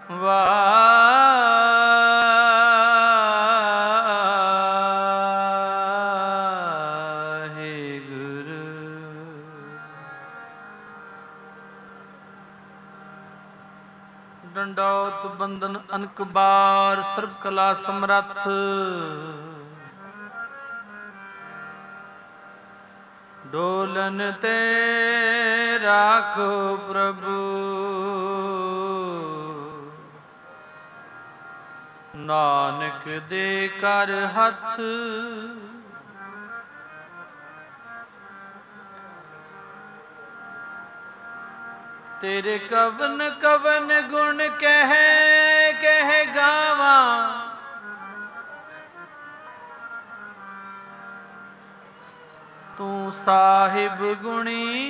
ਵਾਹਿਗੁਰੂ। ਡੰਡੌਤ ਬੰਦਨ ਅਨਕ ਬਾਰ ਸਰਬ ਕਲਾ ਸਮਰੱਥ, ਡੋਲਨ ਤੇ ਰਾਖੋ ਪ੍ਰਭੂ, ਨਾਨਕ ਦੇ ਕਰ ਹੱਥ। ਤੇਰੇ ਕਵਨ ਕਵਨ ਗੁਣ ਕਹਿ ਕਹਿ ਗਾਵਾਂ, ਤੂੰ ਸਾਹਿਬ ਗੁਣੀ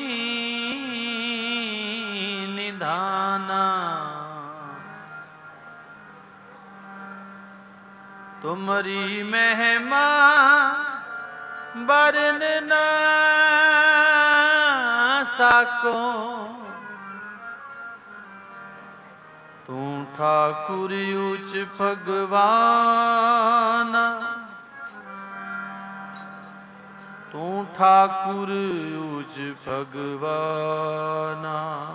ਨਿਧਾਨਾ। ਤੁਮਰੀ ਮਹਿਮਾ ਬਰਨ ਨਾ ਸਾਕੋ, ਤੂੰ ਠਾਕੁਰ ਉੱਚ ਭਗਵਾਨ, ਤੂੰ ਠਾਕੁਰ ਉੱਚ ਭਗਵਾਨ।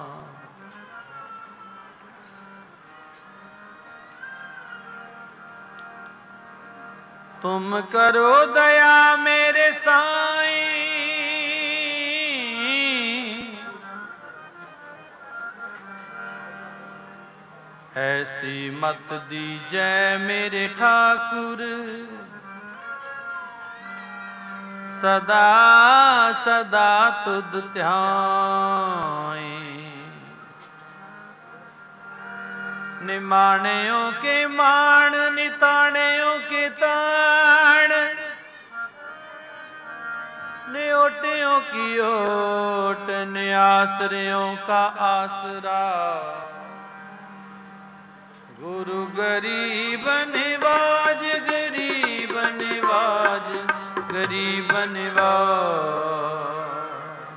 ਤੁਮ ਕਰੋ ਦਇਆ ਮੇਰੇ ਸਾਈਂ, ਐਸੀ ਮਤ ਦੀਜੈ ਮੇਰੇ ਠਾਕੁਰ, ਸਦਾ ਸਦਾ ਤੁਧ ਧਿਆਏ। ਨਿਮਾਣਿਓ ਕੇ ਮਾਣ, ਨਿਤਾਣਿਓ ਕੇ ਤਾਣ, ਨਿਓਟਿਓ ਕੀ ਓਟ, ਨਿਆਸਰਿਓ ਕਾ ਆਸਰਾ। ਗੁਰੂ ਗਰੀਬ ਨਿਵਾਜ, ਗਰੀਬ ਨਿਵਾਜ, ਗਰੀਬ ਨਿਵਾਜ।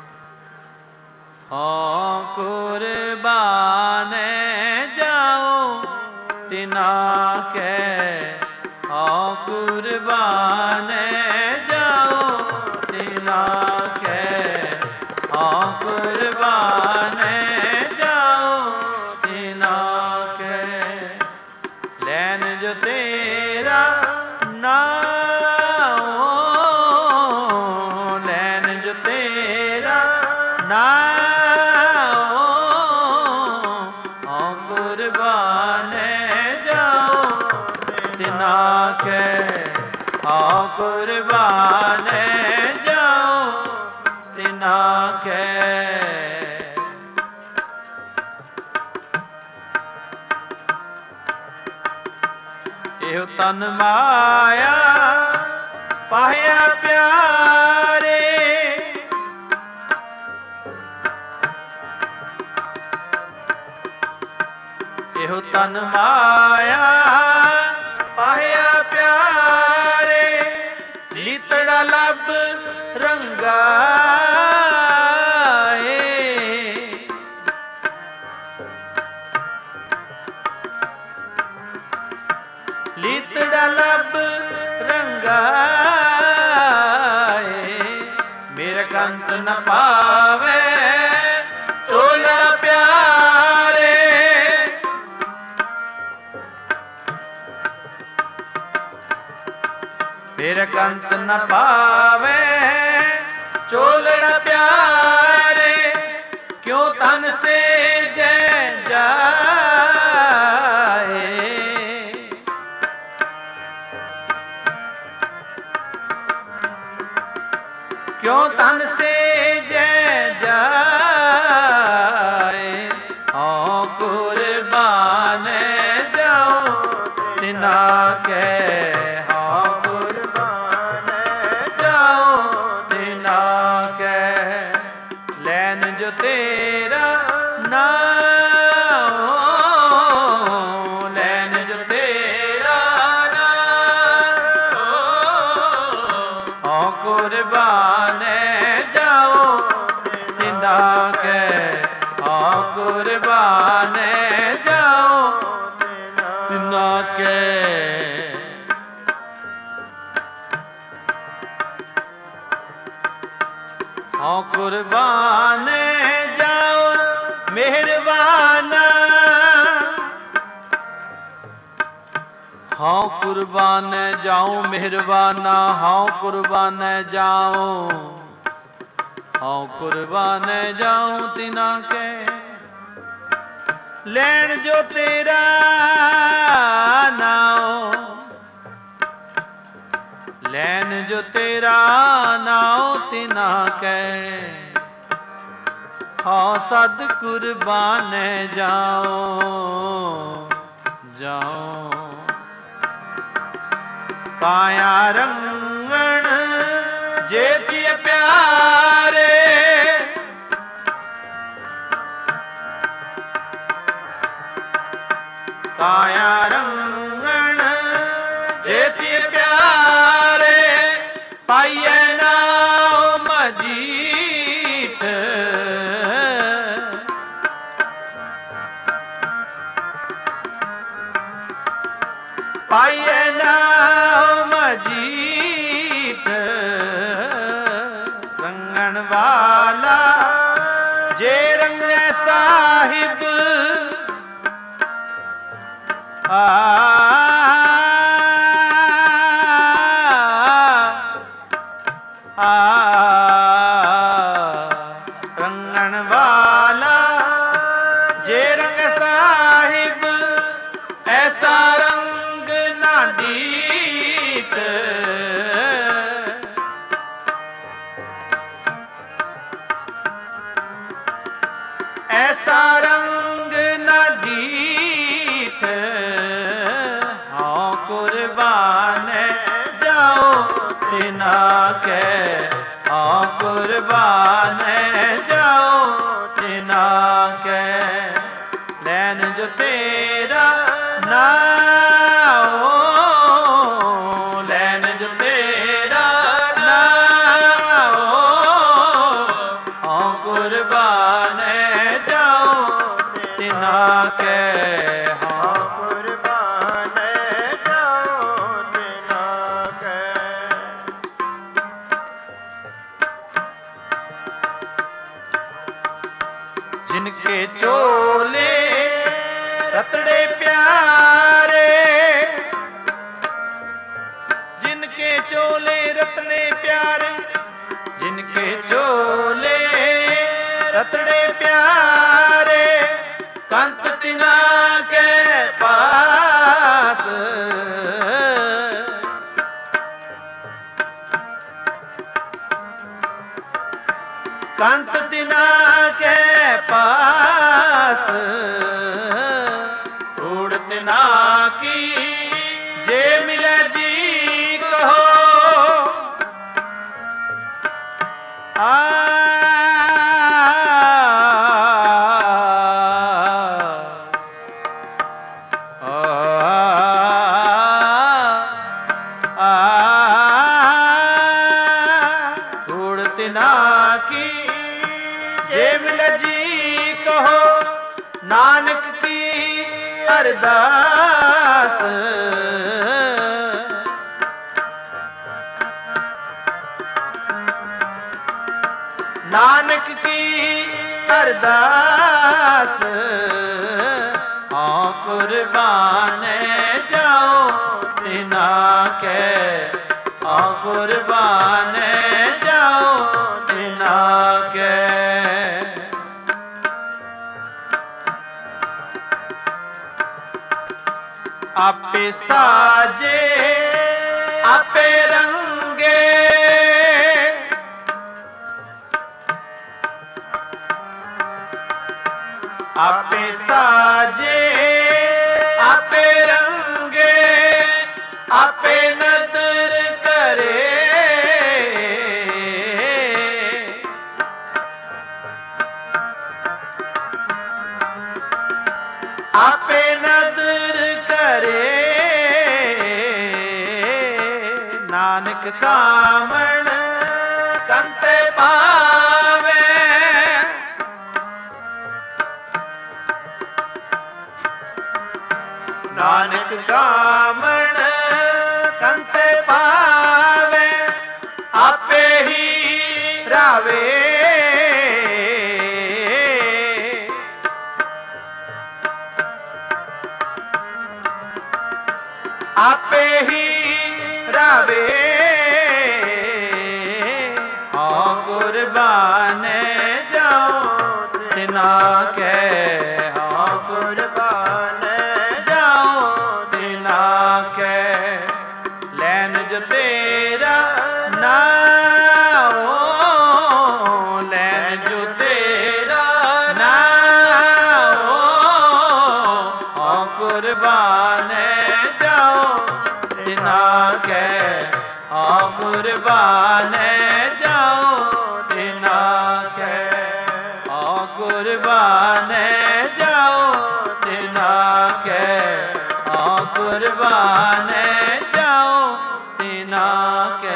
ਹਾਂ ਕੁਰਬਾਨ ਜਾਓ ਤਿਨਾ ਕੈ, ਹਾਂ ਕੁਰਬਾਨ ਜਾਓ ਤਿਨਾ ਕੈ, ਹਾਂ ਕੁਰਬਾਨ ਜਾਓ ਤਿਨਾ ਕੈ। ਲੈਨ ਜੋ ਤੇਰਾ ਨਾਮ, ਲੈਨ ਜੋ ਤੇਰਾ ਨਾਮ, ਹਾਂ ਕੁਰਬਾਨ ਜਾਓ ਤਿਨਾ ਕੈ, ਹਾਂ ਕੁਰਬਾਨ ਜਾਓ ਤਿਨਾ ਕੈ। ਇਹੋ ਤਨ ਮਾਇਆ ਪਾਇਆ ਪਿਆਰੇ, ਇਹੋ ਤਨ ਮਾਇਆ ਪਾਇਆ ਪਿਆਰੇ। ਲੀਤੜਾ ਲੱਭ ਰੰਗਾਏ, ਲੀਤੜਾ ਲੱਭ ਰੰਗਾਏ। ਮੇਰਾ ਕੰਤ ਨ ਪਾਵੇ ਚੋਲਾ ਪਿਆਰੇ, ਮੇਰਾ ਕੰਤ ਨ ਪਾਵੇ ਚੋਲੜਾ ਪਿਆਰੇ। ਕਿਉਂ ਤਨ ਸੇ ਜੈ ਜਾਏ, ਕਿਉਂ ਤਨ ਸੇ ਜੈ ਜਾਏ। ਹਾਂ ਕੁਰਬਾਨ ਜਾਓ ਤਿਨਾ ਕੈ, ਹਾਂ ਕੁਰਬਾਨ ਜਾਓ ਤਿਨਾ ਕੈ। ਲੈਨ ਜੋ ਤੇਰਾ ਨਾਮ, ਲੈਨ ਜੋ ਤੇਰਾ ਨਾਮ, ਹਾਂ ਕੁਰਬਾਨ ਜਾਓ ਤਿਨਾ ਕੈ, ਹਾਂ ਕੁਰਬਾਨ ਜਾਓ कुर्बान जाओ मेहरबाना, हाँ कुर्बान जाऊं मेहरबाना, हाँ कुर्बान जाऊं, हाँ कुर्बान जाऊं तिना के लैन जो तेरा नाओ, लैन जो तेरा नाओ तिना के हाँ सद कुर्बान जाओ जाओ। काया रंगण जेती प्यारे, काया रंगण जेती प्यारे, पाइए नाम मजीठ, पाइए नाम मजीठ, रंगण वाला जे रंग साहिब आ, आ, रंगण वाला जे रंग साहिब, ऐसा रंग ना डीठ, ऐसा रंग ना डीठ, हाँ कुर्बान जाओ तिना के, हाँ कुर्बान जाओ तिना के, लैन जो तेरा नाओ, लैन जो तेरा नाओ, हाँ कुर्बान जाओ तिना के, हाँ कुर्बान जाओ तिना के। जिनके चोले रतड़े प्यारे, जिनके चोले रतड़े प्यारे, जिनके चोले रतड़े प्यारे, कंत तिना के पास, कंत तिना के पास, उड़ तिना की जे मिले जी कहो, आ, उड़ तिना की जे मिले जी कहो, नानक की अरदास, नानक की अरदास, हाँ कुर्बान जाओ तिना के, हाँ कुर्बान जाओ तिना के। आपे साजे आपे रंगे, आपे साजे आपे रंगे, आपे नदर करे, आपे नदर करे, नानक कामण कंते पावे, नानक कामण कंते पावे, आपे ही रावे, आपे ही रावे हाँ कुर्बान जाओ तिना के हाँ कुर्बान जाओ तिना के लैन जो तेरा नाओ लैन जो तेरा नाओ हाँ कुर्बान जाओ तिना के हाँ कुर्बान जाओ तिना के हाँ कुर्बान जाओ तिना के हाँ कुर्बान जाओ तिना के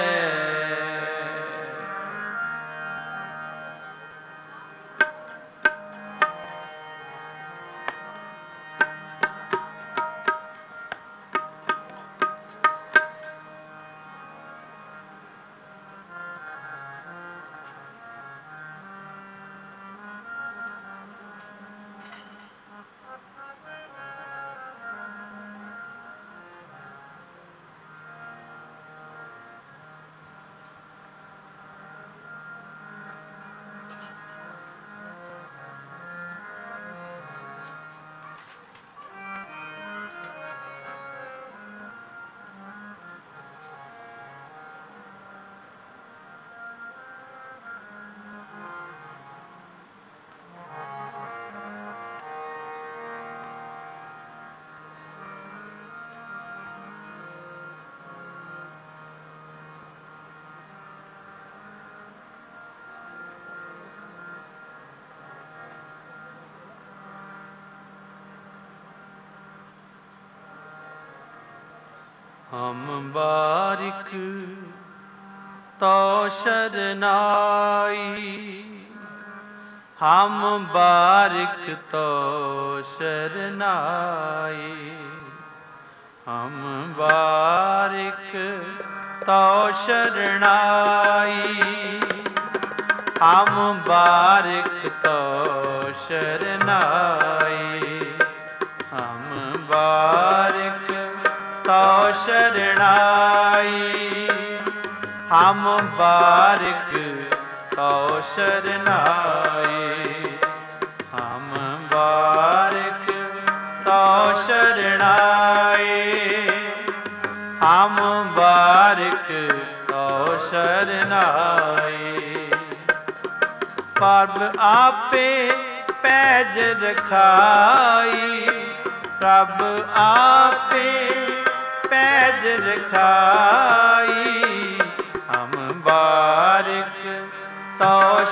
हम बारिक तो शरनाई हम बारिक तो शरनाई हम बारिक तो शरनाई हम बारिक तो शरनाई हम बारिक तो शरणाई हम बारिक तो शरणाई हम बारिक तो शरणाई हम बारिक तो शरणाई प्रभ आपे पैज रखाई प्रभ आपे पैज रखाई हम बारिक तो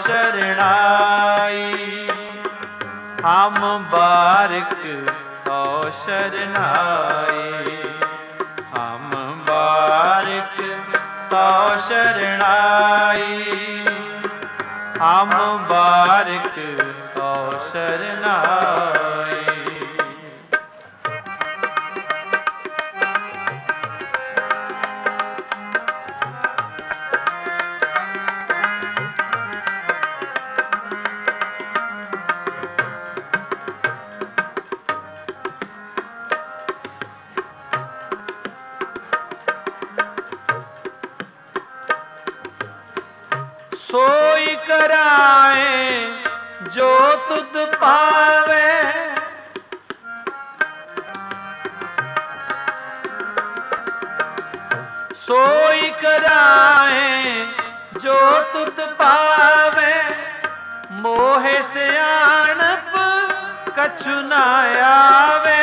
शरणाई हम बारिक तो शरणाई हम बारिक तो शरणाई हम बारिक तो शरणाई सोई कराए जो तुद पावे सोई कराए जो तुद पावे मोहे सियाणप कछु न आवे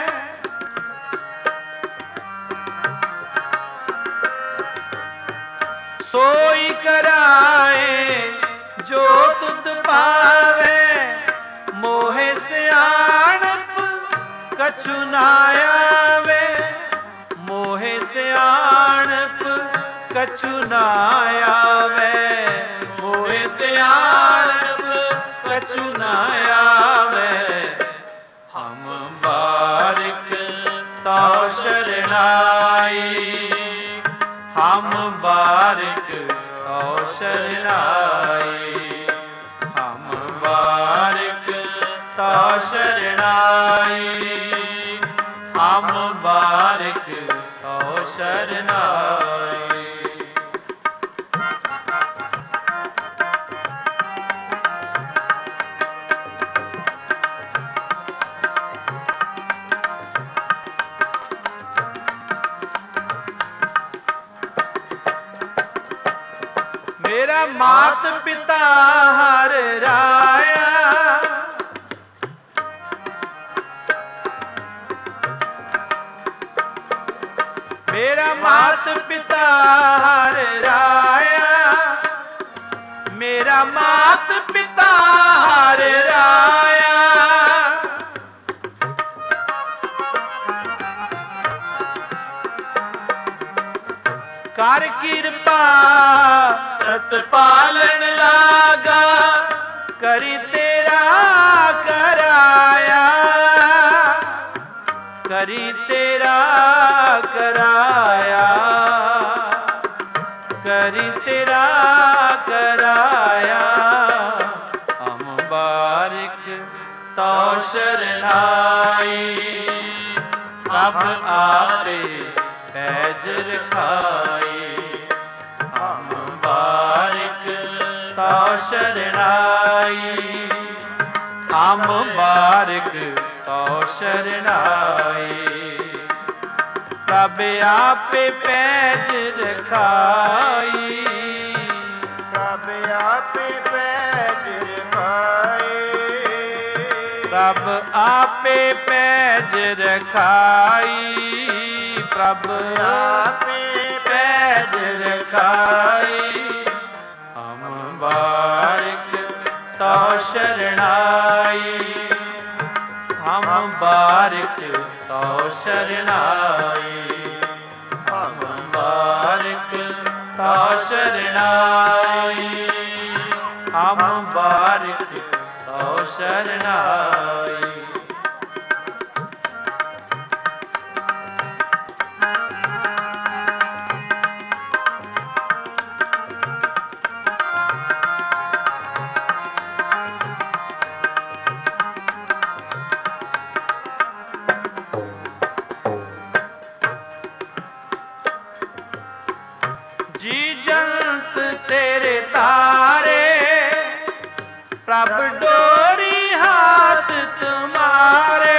सोई कराए जो तुद पावे मोहे सियाणप कछु न आवे मोहे सियाणप कछु न आवे मोहे सियाणप कछु न आवे हम बारिक तो शरणाई हम बारिक तो शरणाई हम बारिक तो शरणाई ਹਮ ਬਾਰਿਕ ਤੋ ਸ਼ਰਨਾਈ। ਮੇਰਾ ਮਾਤ ਪਿਤਾ ਹਰ ਰਾਇਆ, ਮੇਰਾ ਮਾਤ ਪਿਤਾ ਹਰ ਰਾਇਆ, ਮੇਰਾ ਮਾਤ ਪਿਤਾ ਹਰ ਰਾਇਆ। ਕਰ ਕਿਰਪਾ ਪਾਲਣ ਲਾਗਾ, ਕਰੀ ਤੇਰਾ ਕਰਾਇਆ, ਕਰੀ ਤੇਰਾ ਕਰਾਇਆ, ਕਰੀ ਤੇਰਾ ਕਰਾਇਆ। ਹਮ ਬਾਰਿਕ ਤੋ ਸ਼ਰਨਾਈ, ਪ੍ਰਭ ਆਪੇ ਪੈਜ ਰਖਾਈ। ਹਮ ਬਾਰਿਕ ਤੋ ਸ਼ਰਨਾਈ, ਹਮ ਬਾਰਿਕ ਤੋ ਸ਼ਰਨਾਈ। ਪ੍ਰਭ ਆਪੇ ਪੈਜ ਰਖਾਈ, ਪ੍ਰਭ ਆਪੇ ਪੈਜ ਰਖਾਈ। ਪ੍ਰਭ ਆਪੇ ਪੈਜ ਰਖਾਈ, ਪ੍ਰਭ ਆਪੇ ਪੈਜ ਰਖਾਈ। ਹਮ ਬਾਰਿਕ ਤੋ ਸ਼ਰਨਾਈ, ਹਮ ਬਾਰਿਕ ਤੋ ਸ਼ਰਨਾਈ। ਹਮ ਬਾਰਿਕ ਤੋ ਸ਼ਰਨਾਈ, ਹਮ ਬਾਰਿਕ ਤੋ ਸ਼ਰਨਾਈ। ਜੀ ਜੰਤ ਤੇਰੇ ਤਾਰੇ, ਪ੍ਰਭ ਡੋਰੀ ਹਾਥ ਤੁਮਾਰੇ।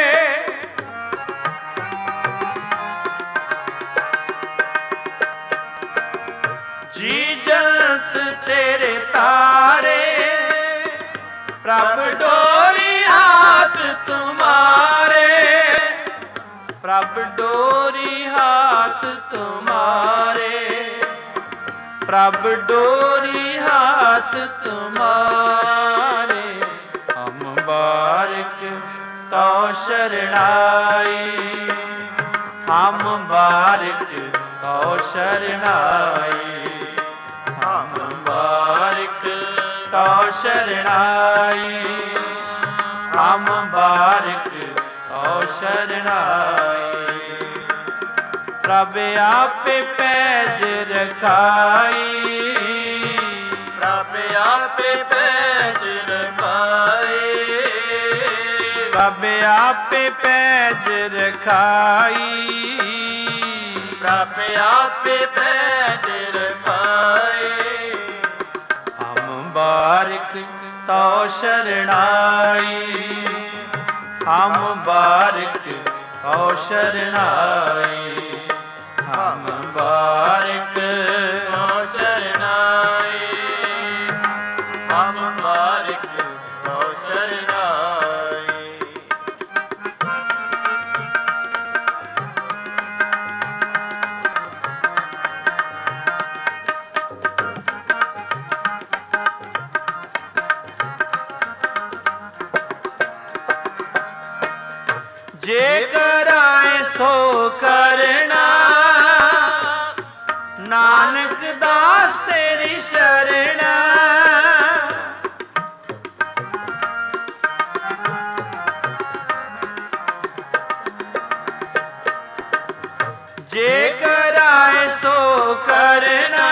ਜੀ ਜੰਤ ਤੇਰੇ ਤਾਰੇ, ਪ੍ਰਭ ਡੋਰੀ ਹਾਥ ਤੁਮਾਰੇ। ਪ੍ਰਭ ਡੋਰੀ ਹਾਥ ਤੁਮਾਰੇ, ਪ੍ਰਭ ਡੋਰੀ ਹਾਥ ਤੁਮਾਰੇ। ਹਮ ਬਾਰਿਕ ਤੋ ਸ਼ਰਨਾਈ, ਹਮ ਬਾਰਿਕ ਤੋ ਸ਼ਰਨਾਈ। ਹਮ ਬਾਰਿਕ ਤੋ ਸ਼ਰਨਾਈ, ਹਮ ਬਾਰਿਕ ਤੋ ਸ਼ਰਨਾਈ। ਪ੍ਰਭ ਆਪੇ ਪੈਜ ਰਖਾਈ, ਪ੍ਰਭ ਆਪੇ ਪੈਜ ਰਖਾਈ। ਪ੍ਰਭ ਆਪੇ ਪੈਜ ਰਖਾਈ, ਪ੍ਰਭ ਆਪੇ ਪੈਜ ਰਖਾਈ। ਹਮ ਬਾਰਿਕ ਤੋ ਸ਼ਰਨਾਈ, ਹਮ ਬਾਰਿਕ ਤੋ ਸ਼ਰਨਾਈ। ਹਮ ਬਾਰਿਕ ਤੋ ਸ਼ਰਨਾਈ, ਹਮ ਬਾਰਿਕ ਤੋ ਸ਼ਰਨਾਈ। ਜੇ ਕਰਾਏ ਸੋ ਕਰਨਾ, ਨਾਨਕ ਦਾਸ ਤੇਰੀ ਸ਼ਰਣਾ। ਜੇ ਕਰਾਏ ਸੋ ਕਰਨਾ,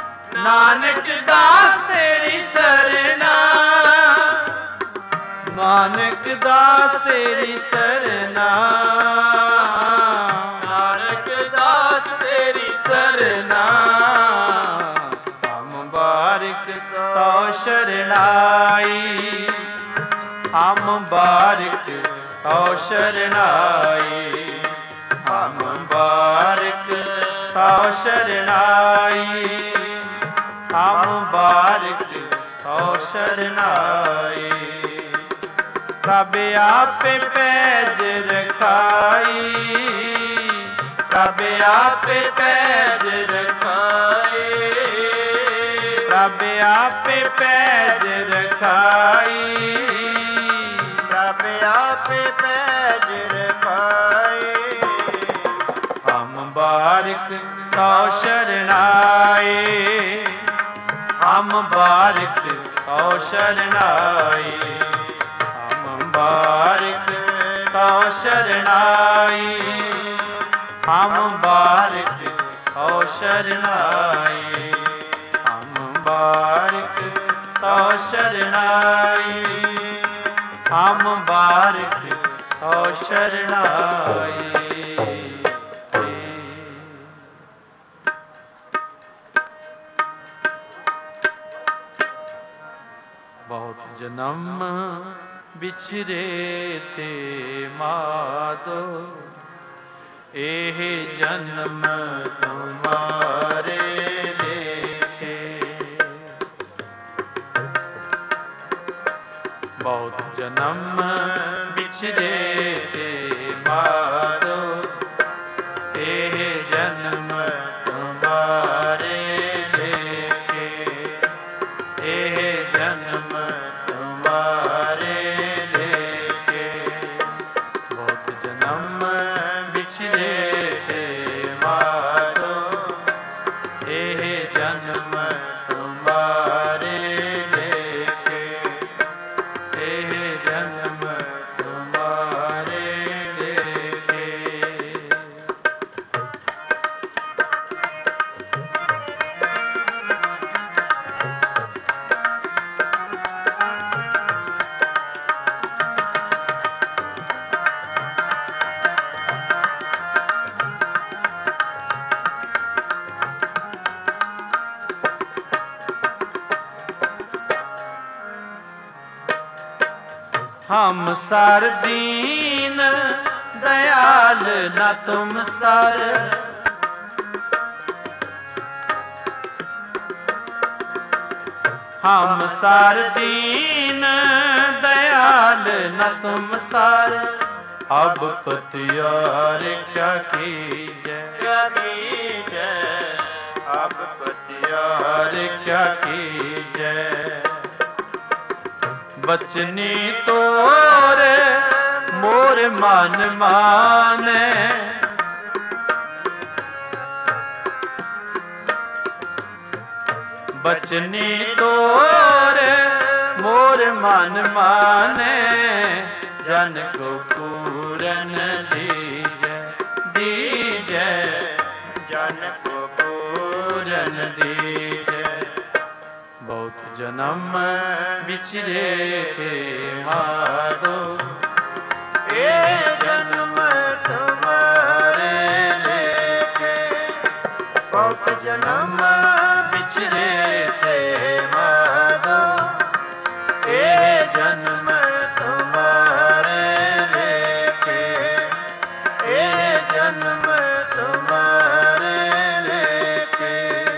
ਨਾਨਕ ਦਾਸ ਤੇਰੀ ਸ਼ਰਣਾ। ਨਾਨਕ ਦਾਸ ਤੇਰੀ ਸਰਨਾ, ਨਾਨਕ ਦਾਸ ਤੇਰੀ ਸਰਨਾ ਹਮ ਬਾਰਿਕ ਤੋ ਸ਼ਰਨਾਈ, ਹਮ ਬਾਰਿਕ ਤੋ ਸ਼ਰਨਾਈ, ਹਮ ਬਾਰਿਕ ਤੋ ਸ਼ਰਨਾਈ, ਹਮ ਬਾਰਿਕ ਤੋ ਸ਼ਰਨਾਈ। ਪ੍ਰਭ ਆਪੇ ਪੈਜ ਰਖਾਈ, ਪ੍ਰਭ ਆਪੇ ਪੈਜ ਰਖਾਈ, ਪ੍ਰਭ ਆਪੇ ਪੈਜ ਰਖਾਈ, ਪ੍ਰਭ ਆਪੇ ਪੈਜ ਰਖਾਈ। ਹਮ ਬਾਰਿਕ ਤੋ ਸ਼ਰਨਾਈ, ਹਮ ਬਾਰਿਕ ਤੋ ਸ਼ਰਨਾਈ, ਹਮ ਬਾਰਿਕ ਤੋ ਸ਼ਰਨਾਈ, ਹਮ ਬਾਰਿਕ ਤੋ ਸ਼ਰਨਾਈ, ਹਮ ਬਾਰਿਕ ਤੋ ਸ਼ਰਨਾਈ, ਹਮ ਬਾਰਿਕ ਤੋ ਸ਼ਰਨਾਈ। ਬਹੁਤ ਜਨਮ ਵਿਛਰੇ ਤੇ ਮਾਦੋ, ਇਹ ਜਨਮ ਤੁਮਾਰੇ ਦੇਖੇ। ਬਹੁਤ ਜਨਮ ਵਿਛਰੇ ਤੇ ਮਾਦੋ, ਇਹ ਜਨਮ ਤੁਮਾਰੇ ਦੇਖੇ, ਇਹ ਜਨਮ ਤੁਮਾਰੇ ਦੇਖੇ। ਬਹੁਤ ਜਨਮ ਵਿਛਰੇ ਤੇ ਮਾਦੋ, ਇਹ ਜਨਮ ਤੁਮਾਰੇ ਦੇਖੇ, ਇਹ ਜਨਮ ਤੁਮਾਰੇ ਦੇਖੇ। हम सर दीन दयाल न तुम सर, हम सर दीन दयाल न तुम सर। अब पतियार क्या कीजै, क्या कीजै, अब पतियार क्या कीजै। बचनी तोर मोर मन माने, बचनी तोर मोर मन माने। जन को पूरन दीजै, दीजै, जन को पूरन दीजै। बहुत जन्म बिछरे थे माधो, ए जन्म तुम्हारे लेके। बहुत जन्म बिछरे थे माधो, ए जन्म तुम्हारे लेके, ए जन्म तुम्हारे लेके।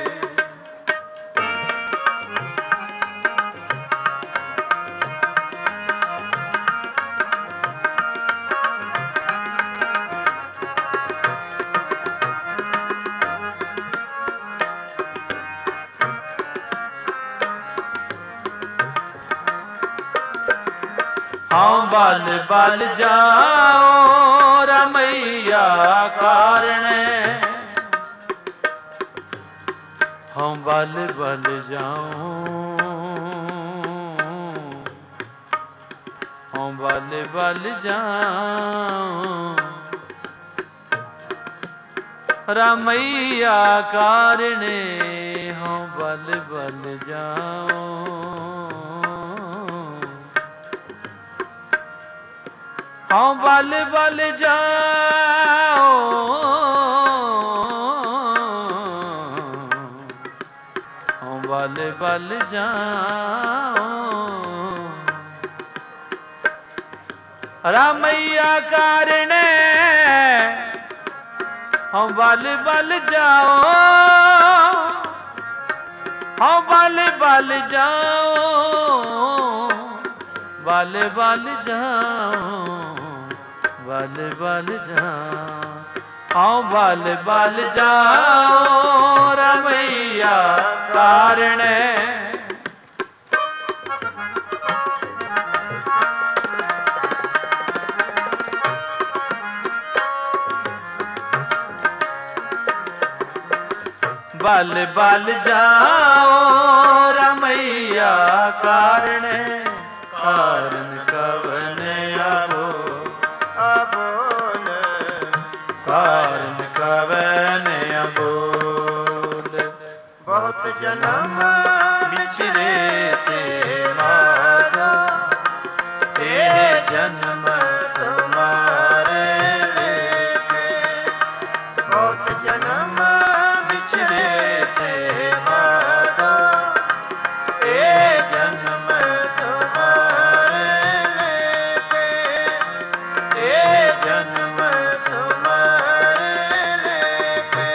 हाँ बल बल जाओ रमैया कारण, हाँ बल बल जाओ, हाँ बल बल जाओ रमैया कारण, हाँ बल बल जाओ। ਹਉ ਬਲ ਬਲ ਜਾਓ ਹਉ ਬਲ ਬਲ ਜਾਓ ਰਾਮਈਆ ਕਾਰਣੇ ਹਉ ਬਲ ਬਲ ਜਾਓ ਹਉ ਬਲ ਬਲ ਜਾਓ ਬਲ ਬਲ ਜਾਓ ਬਲ ਬਲ ਜਾਓ ਹਉ ਬਲ ਬਲ ਜਾਓ ਰਮਈਆ ਕਾਰਣੇ ਬਲ ਬਲ ਜਾਓ ਰਮਈਆ ਕਾਰਣੇ ਕਾਰਨ ਕਵਨ ਆਵੋ ਅਬੋਲ ਕਾਰਨ ਕਵਨ ਅਬੋਲ ਬਹੁਤ ਜਨਮ ਵਿਚਰੇ ਤੇ ਮਾਧੋ ਇਹ ਜਨਮ ਤੁਮਾਰੇ ਲੇਖੇ ਬਹੁਤ ਜਨਮ ਵਿਚਰੇ ਤੇ ਮਾਧੋ ਇਹ ਜਨਮ ਤੁਮਾਰੇ ਲੇਖੇ ਇਹ ਜਨਮ ਤੁਮਾਰੇ ਲੇਖੇ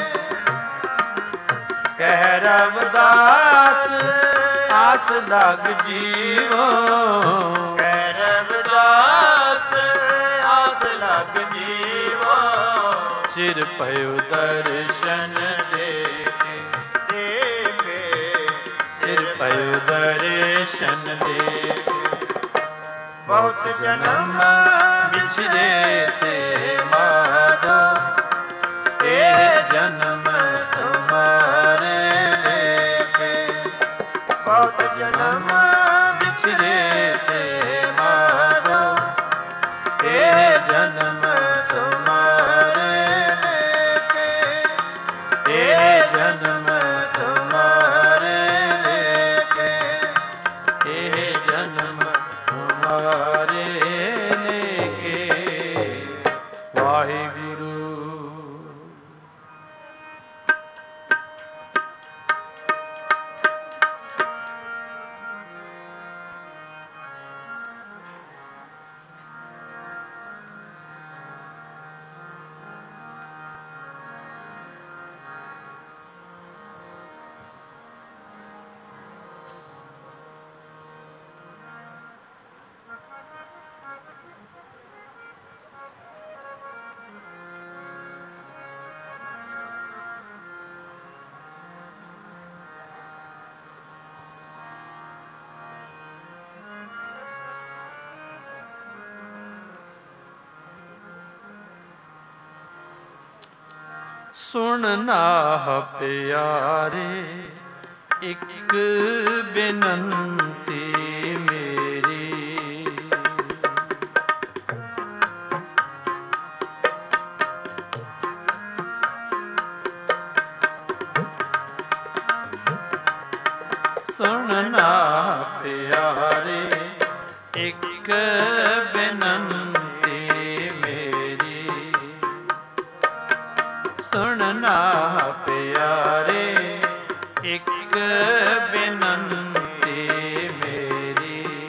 ਕਹਿ ਰਵਿਦਾਸ ਆਸ ਲਗ ਜੀਵੋ ਕਹਿ ਰਵਿਦਾਸ ਆਸ ਲਗ ਜੀਵੋ ਚਿਰ ਭਇਓ ਦਰਸ਼ਨ ਦੇਖੇ ਦੇਖੇ ਚਿਰ ਭਇਓ ਦਰਸ਼ਨ ਦੇਖੇ ਬਹੁਤ ਜਨਮ ਵਿਚਰੇ ਤੇ ਮਾਧੋ ਇਹ ਜਨਮ ਤੁਮਾਰੇ ਲੇਖੇ ਬਹੁਤ ਜਨਮ ਵਿਚਰੇ ਤੇ ਮਾਧੋ ਇਹ ਜਨਮ ਤੁਮਾਰੇ ਲੇਖੇ ਇਹ ਜਨਮ ਤੁਮਾਰੇ ਲੇਖੇ ਇਹ ਜਨਮ ਤੁਮਾਰੇ ਲੇਖੇ ਵਾਹਿਗੁਰੂ ਸੁਣ ਨਾਹ ਪਿਆਰੇ ਇੱਕ ਬੇਨੰਤੀ ਮੇਰੀ ਸੁਣ ਨਾਹ ਪਿਆਰੇ ਇੱਕ ਬੇਨੰਤੀ ਮੇਰੀ ਸੁਣਨਾ ਪਿਆਰੇ ਇੱਕ ਬੇਨੰਤੀ ਮੇਰੀ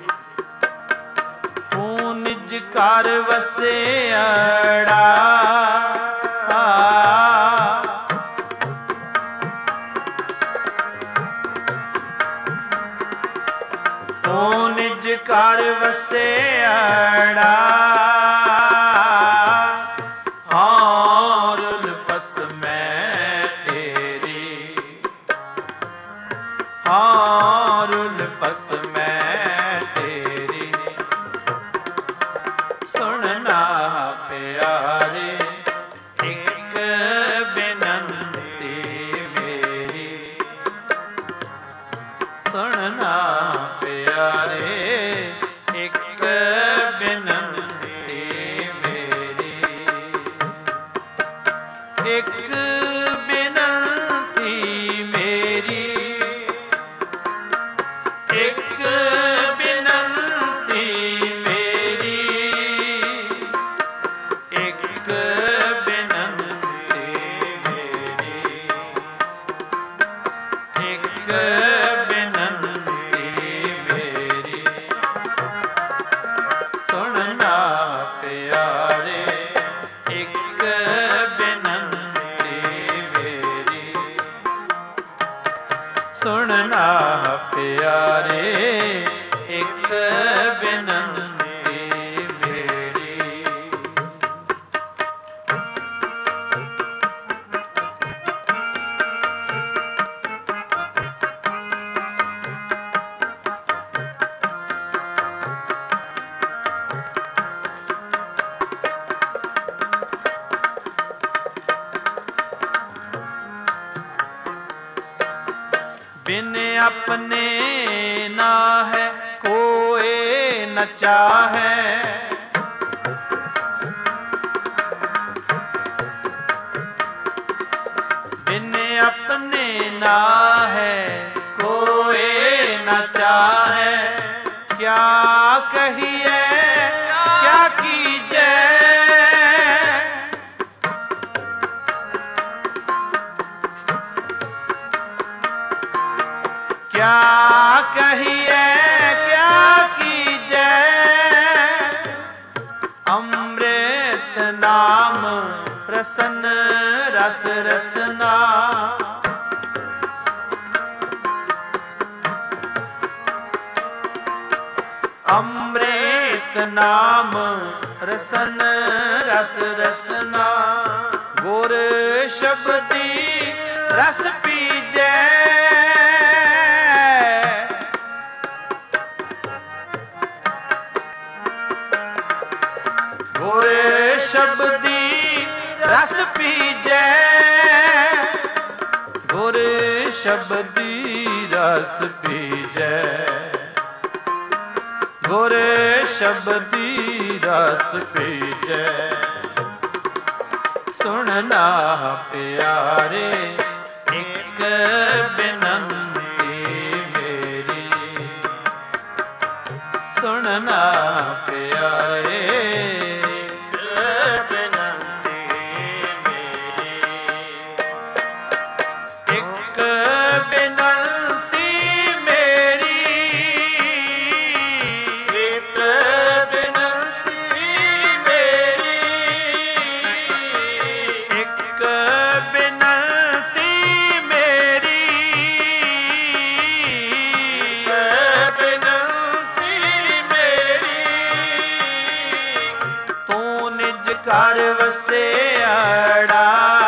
ਤੂੰ ਨਿਜ ਘਰ ਵਸਿਆੜਾ ਤੂੰ ਨਿਜ ਘਰ ਵਸਿਆੜਾ ਹਾਰੁਲ ਪਸ ਮੈਂ ਤੇਰੀ ਸੁਣਨਾ ਪਿਆਰੇ ਇੱਕ ਬੇਨੰਤੀ ਮੇਰੀ ਸੁਣਨਾ ਪਿਆਰੇ ਇੱਕ ਬੇਨੰਤੀ ਮੇਰੀ ਇੱਕ ਬੇਨੰਤੀ ਮੇਰੀ ਇੱਕ ਬੇਨੰਤੀ ਮੇਰੀ अपने ना है कोई न चाहे, बिन अपने ना है कोई न चाहे। क्या कहिए क्या कीजे, क्या कहिए क्या कीजे, अमृत नाम प्रसन्न रस रसना। अमृत नाम रसन रस रसना, गुर शब्दी रस पीजे। गुर शब्दी रस पीजे, गुर शब्दी रस पीजे, गुर शब्दी रस पीजे। सुनना प्यारे एक बिनती मेरी, सुनना प्यारे घर वसेड़ा,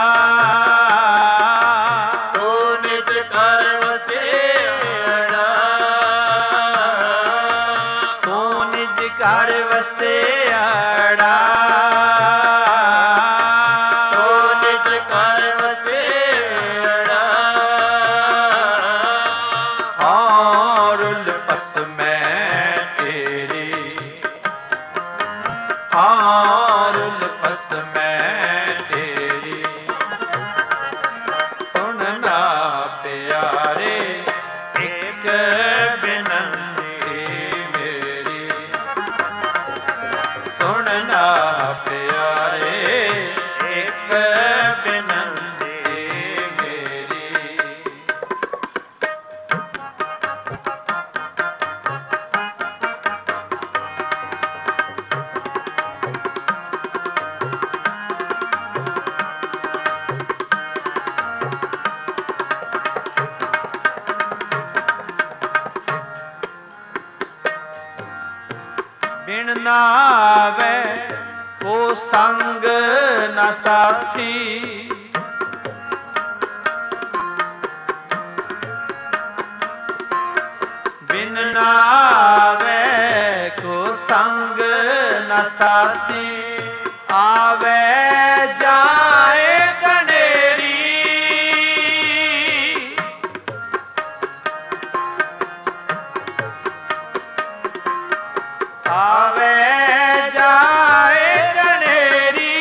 तू निज घर वसेड़ा, तू निज घर वसेड़ा, तू निज घर वसेड़ा। और उल्पस में तेरी, और उल्पस में तेरी, सुनना प्यारे एक बिनती मेरी, सुनना प्यारे एक बिनती मेरी। बिन नावे को संग न साथी, बिन नावे को संग न साथी, आवे जाए गनेरी, आवे जाए गनेरी।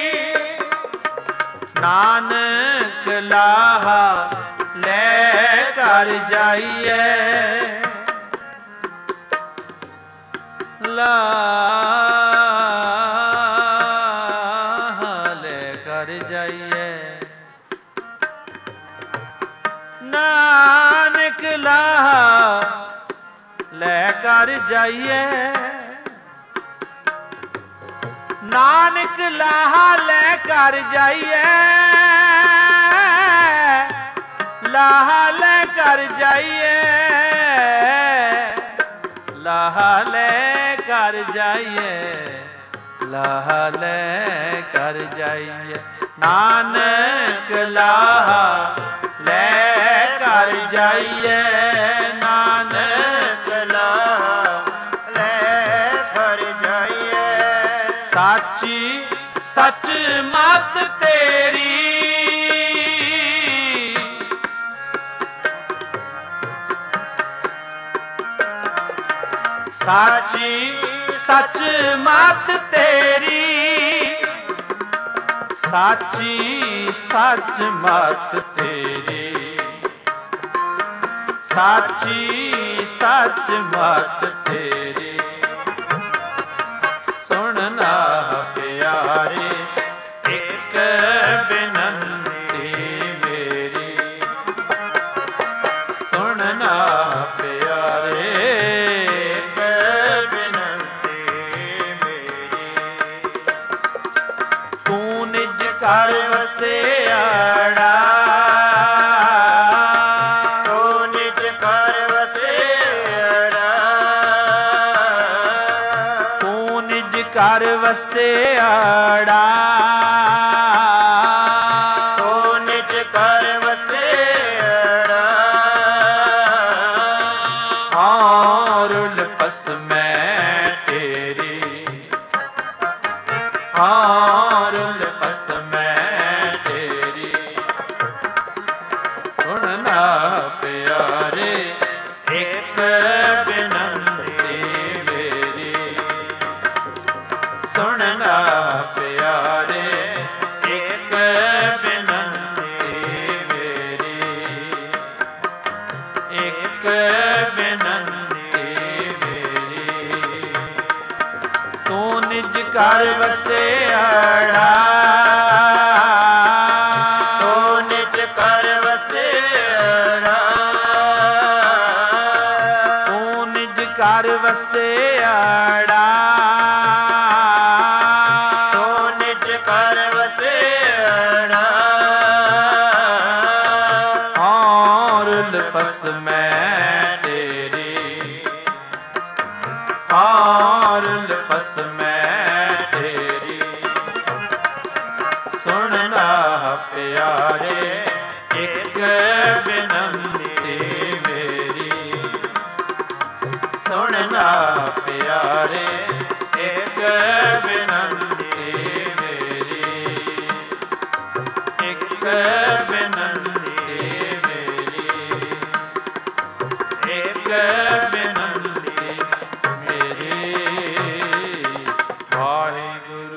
नानक लाहा ले कर जाइए, लाहा ले कर जाइए, नानक लाहा ले कर जाइए, नानक लाहा ले कर जाइए, लाहा ले कर जाइए, लाहा ले कर जाइए, लाहा ले कर जाइए। नानक लाहा ले कर जाइए, नानक लाहा ले कर जाइए। साची सच मत तेरी, ਸਾਚੀ ਸੱਚ ਮਤ ਤੇਰੀ, ਸਾਚੀ ਸੱਚ ਮਤ ਤੇਰੀ, ਸਾਚੀ ਸੱਚ ਮਤ ਤੇਰੀ। ਸੁਣਨਾ ਪਿਆਰੇ ਇੱਕ ਬਿਨੰਤੀ ਮੇਰੀ, ਸੁਣਨਾ ਪਿਆਰੇ ਇੱਕ ਬਿਨੰਤੀ ਮੇਰੀ। ਤੂੰ ਨਿਜ ਘਰ ਵਸਿਆੜਾ, ਤੂੰ ਨਿਜ ਘਰ ਵਸਿਆੜਾ, ਤੂੰ ਨਿਜ ਘਰ ਵਸਿਆੜਾ, ਤੂੰ ਨਿਜ ਘਰ ਵਸਿਆੜਾ। ਹਾਰੁਲ ਪਸ ਮੈਂ ਤੇਰੀ, ਹਾਰੁਲ ਪਸ ਮੈਂ ਤੇਰੀ। ਸੁਣਨਾ ਪਿਆਰੇ ਇੱਕ ਬਿਨੰਤੀ ਮੇਰੀ, ਸੁਣਨਾ ਪਿਆਰੇ ਇੱਕ ਬਿਨੰਤੀ ਮੇਰੀ, ਇੱਕ ਬਿਨੰਤੀ ਮੇਰੀ। ਤੂੰ ਨਿਜ ਘਰ ਵਸਿਆੜਾ, ਤੂੰ ਨਿਜ ਘਰ ਵਸਿਆੜਾ, ਤੂੰ ਨਿਜ ਘਰ ਵਸਿਆੜਾ, ਤੂੰ ਨਿਜ ਘਰ ਵਸਿਆੜਾ। ਹਾਰੁਲ ਪਸ ਮੈਂ ਤੇਰੀ, ਹਾਰੁਲ ਪਸ ਮੈਂ ਤੇਰੀ। ਸੁਣਨਾ ਪਿਆਰੇ ਇੱਕ ਬਿਨੰਤੀ ਮੇਰੀ, ਸੁਣਨਾ ਪਿਆਰੇ ਇੱਕ ਬਿਨੰਤੀ ਮੇਰੀ, ਇੱਕ ਬਿਨੰਤੀ ਮੇਰੀ, ਇੱਕ ਬਿਨੰਤੀ ਮੇਰੀ। ਵਾਹਿਗੁਰੂ।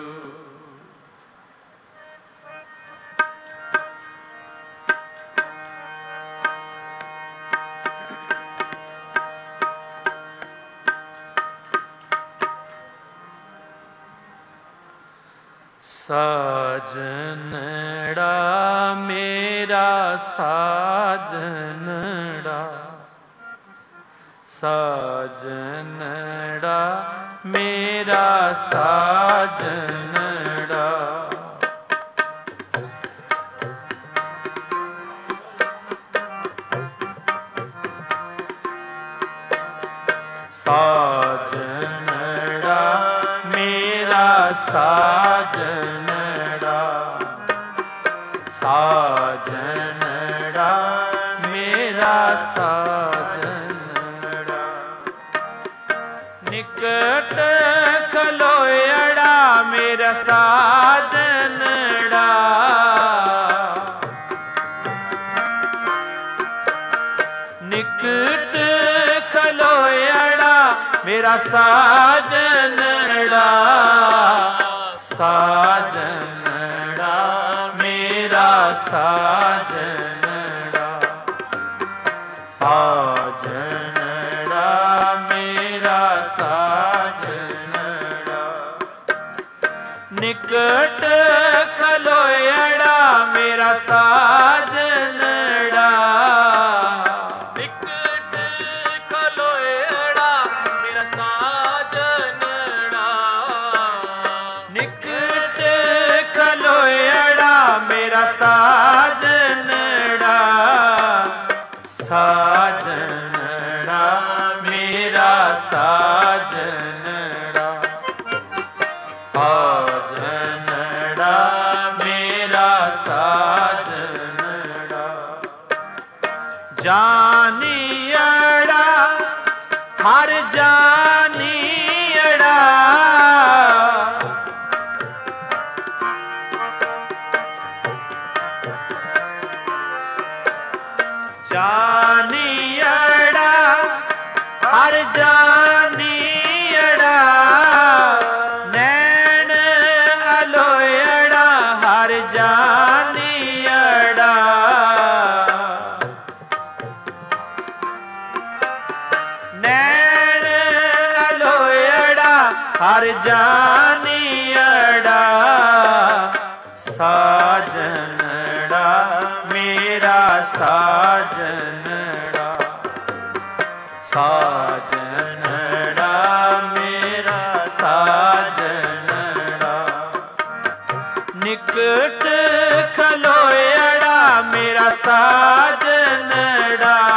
ਸਾਜਨੜਾ ਮੇਰਾ ਸਾਜਨੜਾ, ਸਾਜਨੜਾ ਮੇਰਾ ਸਾਜਨੜਾ। ਸਾਜਨੜਾ ਮੇਰਾ ਸਾਜਨੜਾ, ਸਾਜਨੜਾ ਮੇਰਾ ਸਾਜਨੜਾ। ਨਿਕਟ ਖਲੋਇੜਾ ਮੇਰਾ ਸਾਜਨੜਾ, ਨਿਕਟ ਖਲੋਇੜਾ ਮੇਰਾ ਸਾਜਨੜਾ, ਸਾਜਨੜਾ ਮੇਰਾ ਸਾਜਨੜਾ, ਸਾਜਨੜਾ ਮੇਰਾ ਸਾਜਨੜਾ। ਨਿਕਟ ਖਲੋਇੜਾ ਮੇਰਾ ਸਾਜਨੜਾ, ਨਿਕਟ ਖਲੋਇੜਾ ਮੇਰਾ ਸਾਜਨੜਾ, ਨਿਕਟ ਖਲੋਇੜਾ ਮੇਰਾ ਸਾਜਨੜਾ, ਸਾਜਨੜਾ ਮੇਰਾ ਸਾਜਨੜਾ, ਸਾਜਨੜਾ ਮੇਰਾ ਸਾਜਨੜਾ। ਜਾਨੀਅੜਾ ਹਰ ਜਾਨੀਅੜਾ, ਜਾਨੀਅੜਾ ਹਰ ਜਾਨੀ जानियड़ा नैन अलोयड़ा हर जानियड़ा साजनड़ा मेरा साजनड़ा साजनड़ा मेरा साजनड़ा निकट खलोयड़ा मेरा साजनड़ा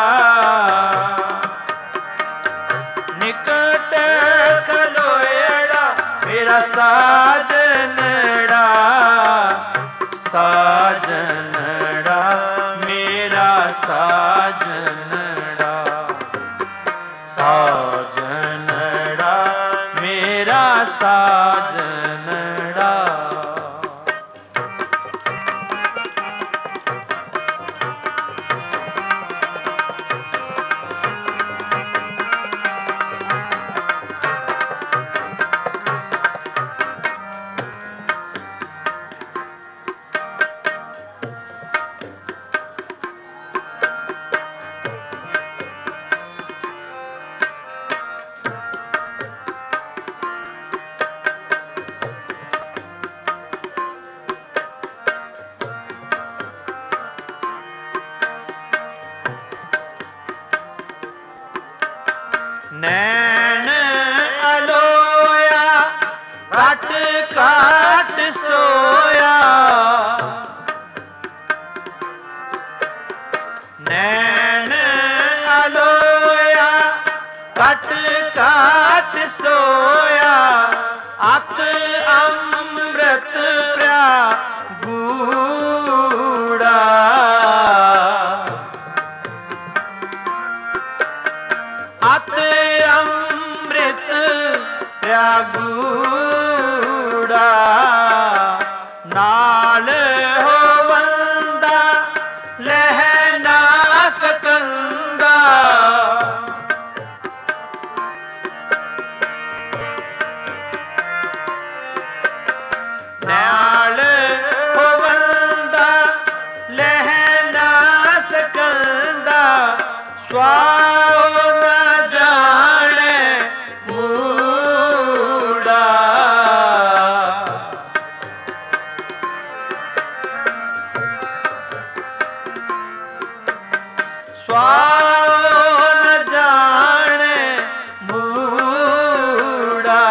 निकट खलोयड़ा मेरा साजनड़ा साजनड़ा मेरा साजनड़ा साजनड़ा मेरा साजनड़ा नैन अलोया काट काट सोया नैन अलोया काट काट सोया अत अमृत प्या गूड़ा अत अमृत प्यागूड़ा नाल हो बंदा लह ना सकंदा नाल हो बंदा लह ना सकंदा स्वाओ न जाने मूड़ा स्वाओ न जाने मूड़ा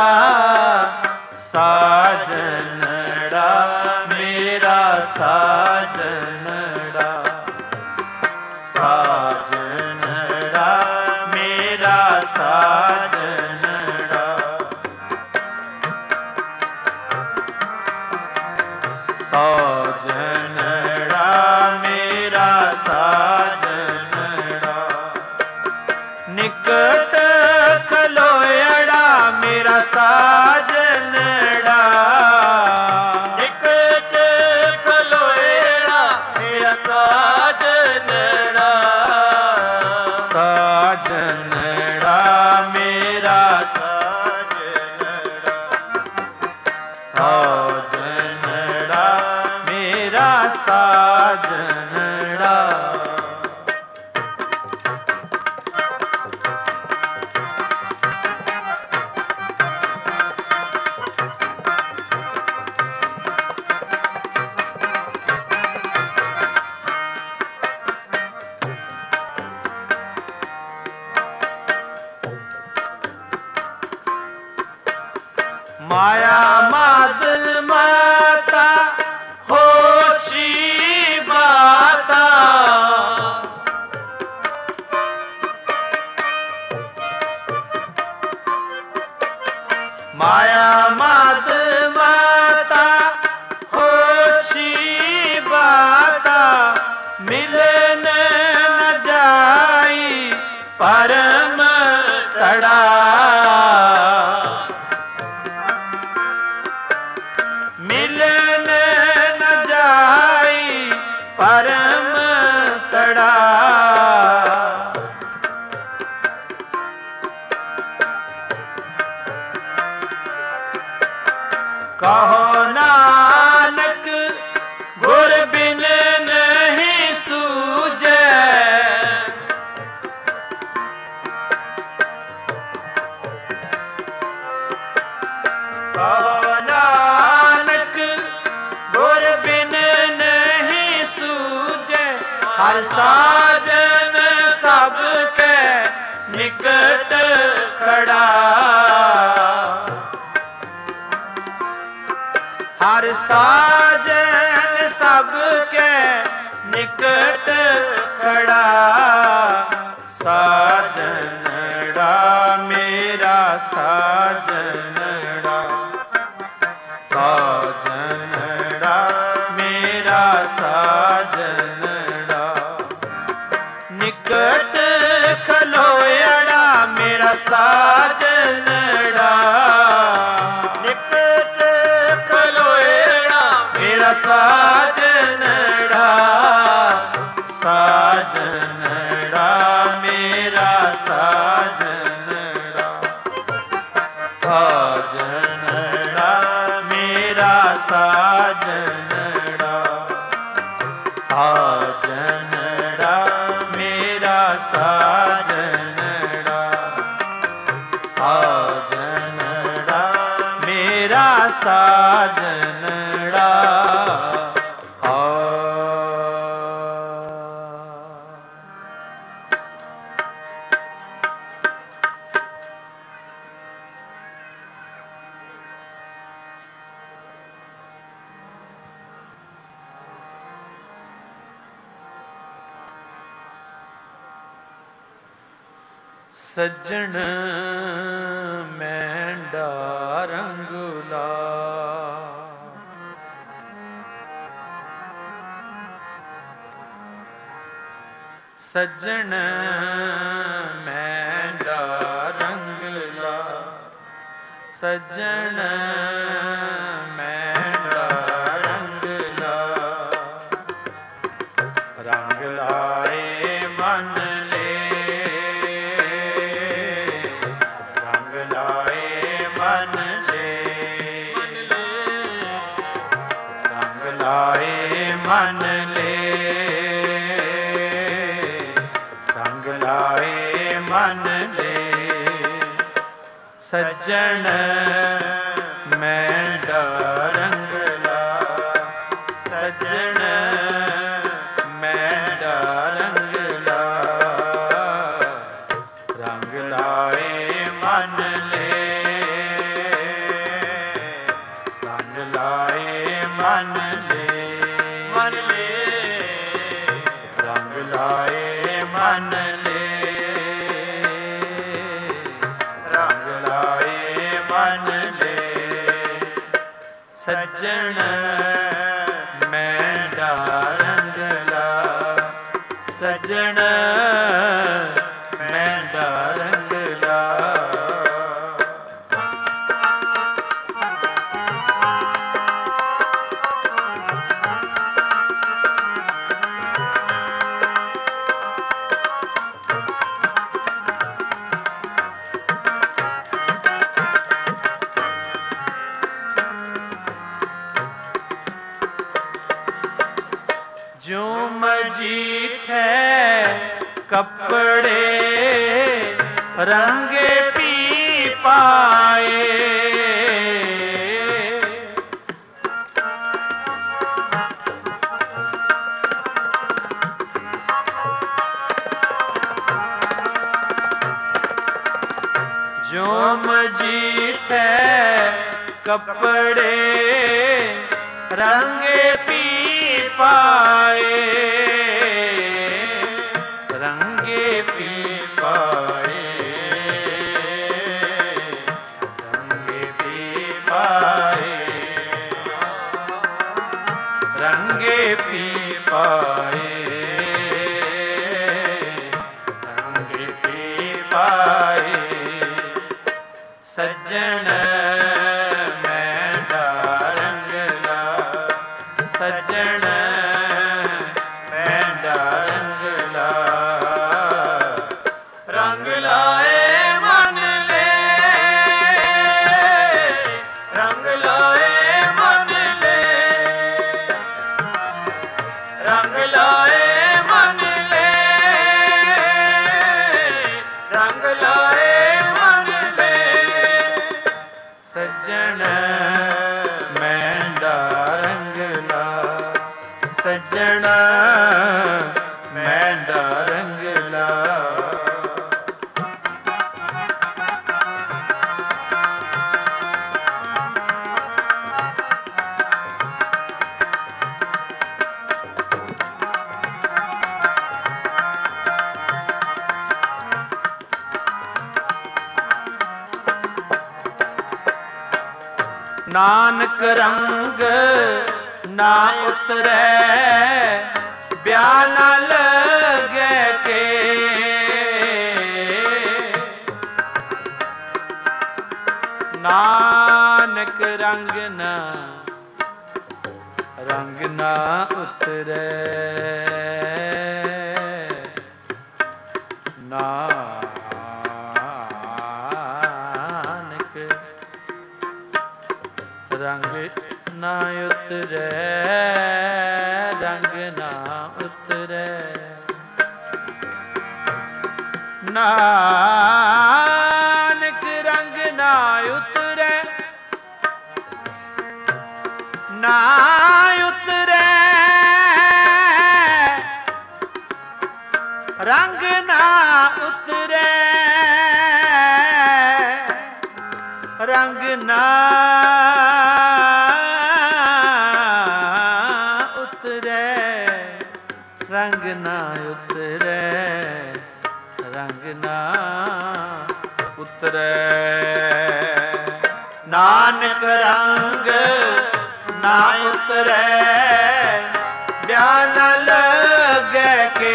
साजनड़ा मेरा साजनड़ा साजनड़ा मेरा साजनड़ा साजनड़ा मेरा साजनड़ा निकट खलोयड़ा मेरा साजनड़ा निकट खलोयड़ा मेरा साजनड़ा साजनड़ा मेरा साजनड़ा साजनड़ा मेरा साजनड़ा माया मादल माता होची बाता माया मादल माता होची बाता मिलन न जाई परम तड़ा मिलन न जाई परम तड़ा कहो नानक ਹਰ ਸਾਜਨ ਸਭ ਕੈ ਨਿਕਟ ਖੜਾ ਹਰ ਸਾਜਨ ਸਭ ਕੈ ਨਿਕਟ ਖੜਾ ਸਾਜਨੜਾ ਮੇਰਾ ਸਾਜਨੜਾ ਸਾਜਨੜਾ ਮੇਰਾ ਸਾਜਨੜਾ ਨਿਕਟ ਖਲੋਇੜਾ ਮੇਰਾ ਸਾਜਨੜਾ ਨਿਕਟ ਖਲੋਇੜਾ ਮੇਰਾ ਸਾਜਨੜਾ ਸਾਜਨੜਾ ਮੇਰਾ ਸਾਜਨੜਾ ਸਾਜਨੜਾ ਮੇਰਾ ਸਾਜਨੜਾ ਸਾਜਨੜਾ ਮੇਰਾ ਸਾਜਨੜਾ ਸਾਜਨੜਾ ਮੇਰਾ ਸਾਜਨੜਾ ਸੱਜਣ ਮੈਂਡਾ ਰੰਗੁਲਾ ਸੱਜਣ ਮੈਂਡਾ ਰੰਗਲਾ ਸੱਜਣ ਮੈਂਡਾ ਰੰਗਲਾ ਰੰਗ ਲਾਏ ਮਨ ਮਨ ਲੈ ਰੰਗ ਲਾਏ ਮਨ ਲੈ ਸੱਜਣ ਮੈਂਡਾ ਰੰਗਲਾ ਸੱਜਣ ਮੈਂਡਾ ਰੰਗਲਾ ਰੰਗ ਲਾਏ ਮਨ ਲੈ ਰੰਗ ਲਾਏ ਮਨ ਲੈ ਮਨ ਲੈ ਰੰਗ ਲਾਏ ਮਨ ਲੈ ਰੰਗ ਲਾਏ ਮਨ ਲੈ ਸੱਜਣ ਮੈਂਡਾ ਰੰਗਲਾ ਸੱਜਣ ਮੈਂਡਾ ਰੰਗਲਾ ਜੋ ਮਜੀਠੇ ਕੱਪੜੇ ਰੰਗੇ ਪੀ ਪਾਏ ਜੋ ਮਜੀਠੇ ਕੱਪੜੇ ਰੰਗੇ ਪੀ ਪਾਏ ਰੰਗੇ ਪੀ ਪਾਏ ਰੰਗੇ ਪੀ ਪਾਏ ਰੰਗੇ ਪੀ ਪਾਏ ਰੰਗੇ ਪੀ ਪਾਏ ਸੱਜਣ ਮੈਂਡਾ ਰੰਗਲਾ ਸੱਜਣ ਮੈਂਡਾ ਰੰਗਲਾ ਰੰਗ ਲਾਏ ਮਨ ਲੈ ਰੰਗ ਲਾਏ ਮਨ ਲੈ ਰੰਗ ਲਾਏ ਮਨ ਲੈ ਰੰਗ ਲਾਏ ਮਨ ਲੈ ਸੱਜਣ ਮੈਂਡਾ ਰੰਗਲਾ ਸੱਜਣ ਨਾਨਕ ਰੰਗ ਨਾ ਉਤਰੈ ਬਿਆਨ ਲਗੈ ਕੇ ਨਾਨਕ ਰੰਗ ਨਾ ਉਤਰੈ ਨਾਨਕ ਰੰਗ ਨਾ ਉਤਰੈ ਰੰਗ ਨਾ ਉਤਰੈ ਨਾਨਕ ਰੰਗ ਨਾ ਉਤਰੈ ਨਾ ਉਤਰੈ ਰੰਗ ਨਾ ਉਤਰੈ ਰੰਗ ਨਾ ਉਤਰੈ ਰੰਗ ਨਾ ਉਤਰੈ ਰੰਗ ਨਾ ਉਤਰੈ ਨਾਨਕ ਰੰਗ ਨਾ ਉਤਰੈ ਬਿਆਨ ਲਗੈ ਕੇ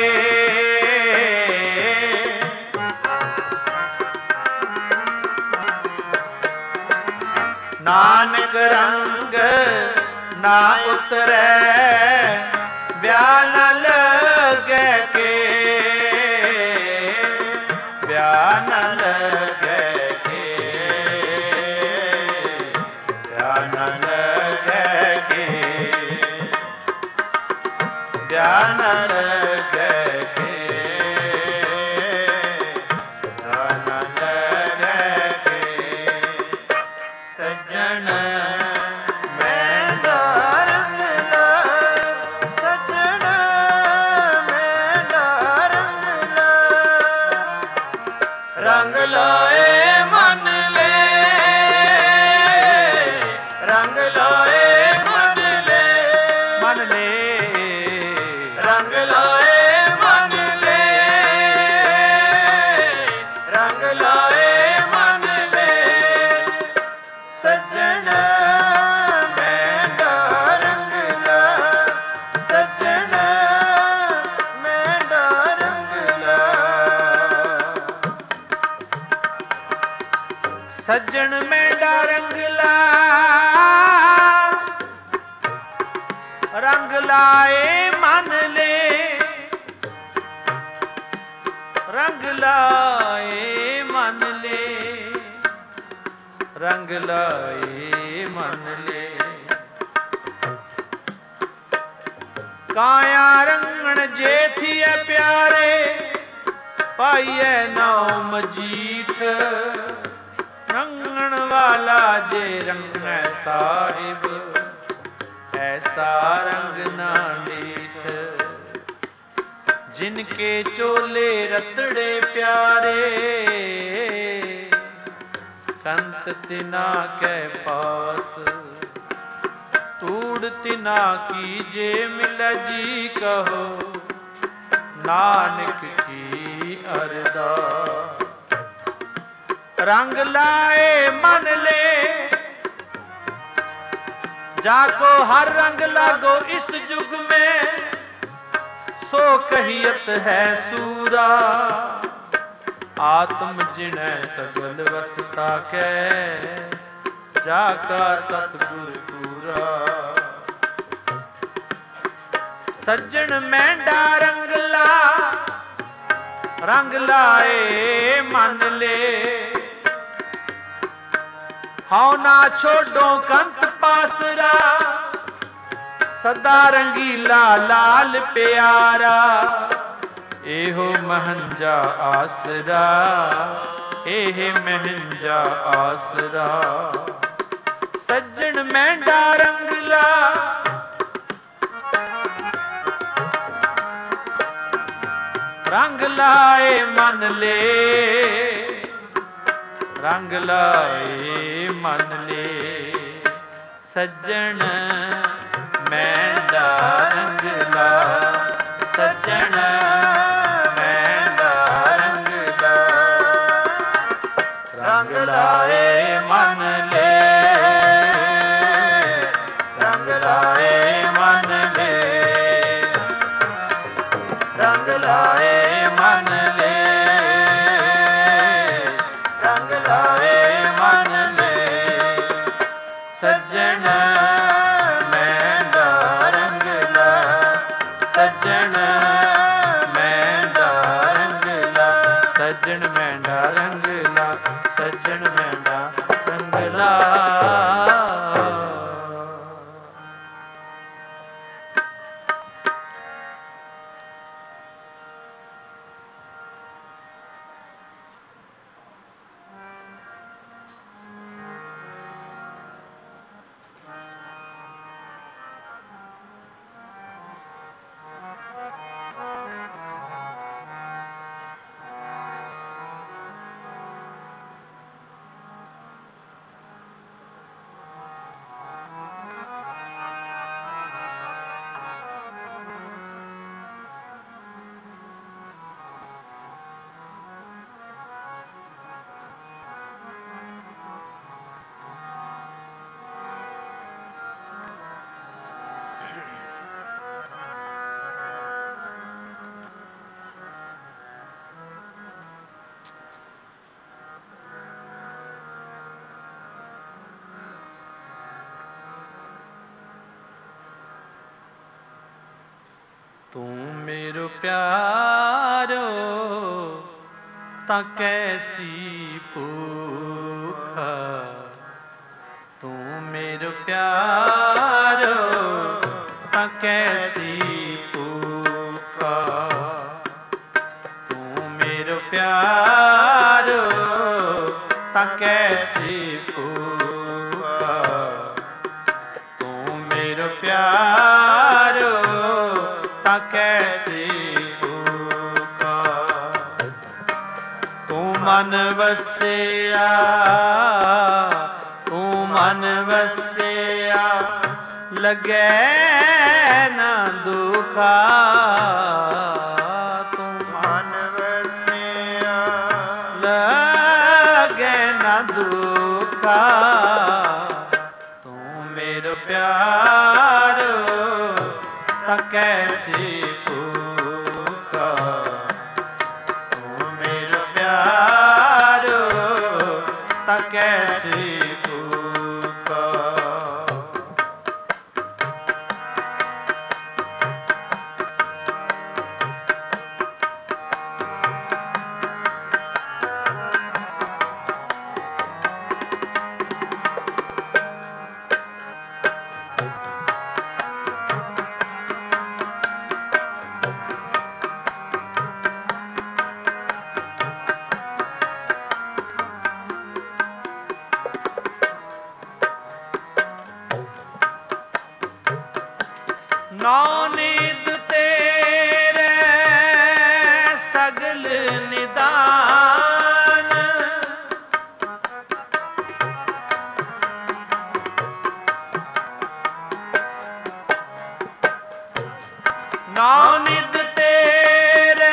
ਨਾਨਕ ਰੰਗ ਨਾ ਉਤਰੈ ਬਿਆਨ ਲਗੈ ਕੇ ਬਿਆਨ ਲਗੈ ਕੇ ਬਿਆਨ ਲਗੈ ਕੇ ਬਿਆਨ ਲਗੈ ਕੇ ਬਿਆਨ ਲਗੈ ਕੇ ਸੱਜਣ ਰੰਗ ਲਾਏ ਮਨ ਲੈ ਰੰਗ ਲਾਏ ਮਨ ਲੈ ਮਨ ਲੈ ਰੰਗ ਲਾਏ ਮਨ ਲੈ ਰੰਗ ਲਾਏ ਮਨ ਲੈ ਸੱਜਣ ਮੈਂਡਾ ਰੰਗ ਲਾ ਸੱਜਣ ਮੈਂਡਾ ਰੰਗ ਲਾ ਸੱਜਣ ਮੈਂਡਾ ਰੰਗ ਲਾ ਰੰਗ ਲਾਏ ਮਨ ਲੈ ਰੰਗ ਲਾਏ ਮਨ ਲੈ ਰੰਗ ਲਾਏ ਮਨ ਲੈ ਕਾਇਆ ਰੰਗਣ ਜੇਥੀਐ ਪਿਆਰੇ ਪਾਈਐ ਨਾਉ ਮਜੀਠ ਰੰਗਣ ਵਾਲਾ ਜੇ ਰੰਗੈ ਸਾਹਿਬ ਐਸਾ ਰੰਗ ਨਾ ਡੀਠ ਜਿਨ ਕੇ ਚੋਲੇ ਰਤੜੇ ਪਿਆਰੇ ਕੰਤ ਤਿਨਾ ਕੈ ਪਾਸ ਤੂੜ ਤਿਨਾ ਕੀ ਜੇ ਮਿਲ ਜੀ ਕਹੋ ਨਾਨਕ ਕੀ ਅਰਦਾਸ रंग लाए मन ले जाको हर रंग लागो इस जुग में सो कहियत है सूरा आत्म जिनै सगल वसता कै जाका सतगुर पूरा सज्जन मैंडा रंग ला रंग लाए मन ले हाउ ना छोड़ो कंत पासरा सदा रंगीला लाल प्यारा एहो महंजा आसरा एह महंजा आसरा सज्जन मैंडा रंगला रंग लाए मन ले रंग लाए मन ले सज्जन मैंडा रंग ला सज्जन मैंडा रंग ला रंग लाए मन ले ਲਾਏ ਮਨ ਲੈ, ਰੰਗ ਲਾਏ ਮਨ ਲੈ, ਰੰਗ ਲਾਏ ਮਨ ਲੈ, ਸੱਜਣ ਮੈਂਡਾ ਰੰਗ ਲਾ, ਸੱਜਣ ਮੈਂਡਾ ਰੰਗ ਲਾ, ਸੱਜਣ ਮੈਂਡਾ ਰੰਗ ਲਾ, ਸੱਜਣ ਮੈਂਡਾ ਰੰਗ ਲਾ। ਤੂੰ ਮੇਰੋ ਪਿਆਰੋ ਤਾਂ ਕੈਸੀ ਭੂਖਾ, ਤੂੰ ਮੇਰੋ ਪਿਆਰੋ ਤਾਂ ਕੈਸੀ ਭੂਖਾ, ਤੂੰ ਮੇਰੋ ਪਿਆਰੋ ਤਾਂ ਕੈਸੀ ਭੂਖਾ, ਤੂੰ ਮੇਰੋ ਪਿਆਰੋ ਤਾਂ ਕੈਸੀ ਭੂਖਾ, ਤੂੰ ਮਨ ਵਸਿਆ, ਤੂੰ ਮਨ ਵਸਿਆ, ਲਗੈ ਨਾ ਦੁਖਾ, ਤੂੰ ਮਨ ਵਸਿਆ, ਲਗੈ ਨਾ ਦੁਖਾ, ਤੂੰ ਮੇਰਾ ਪਿਆਰੋ ਤਾਂ ਕੈਸੀ ਭੂਖਾ, ਤੂੰ ਮੇਰਾ ਪਿਆਰੋ ਤਾਂ ਕੈਸੀ ਭੂਖਾ। ਨੌ ਨਿਦ ਤੇਰੇ ਸਗਲ ਨਿਦਾਨ, ਨੌ ਨਿਦ ਤੇਰੇ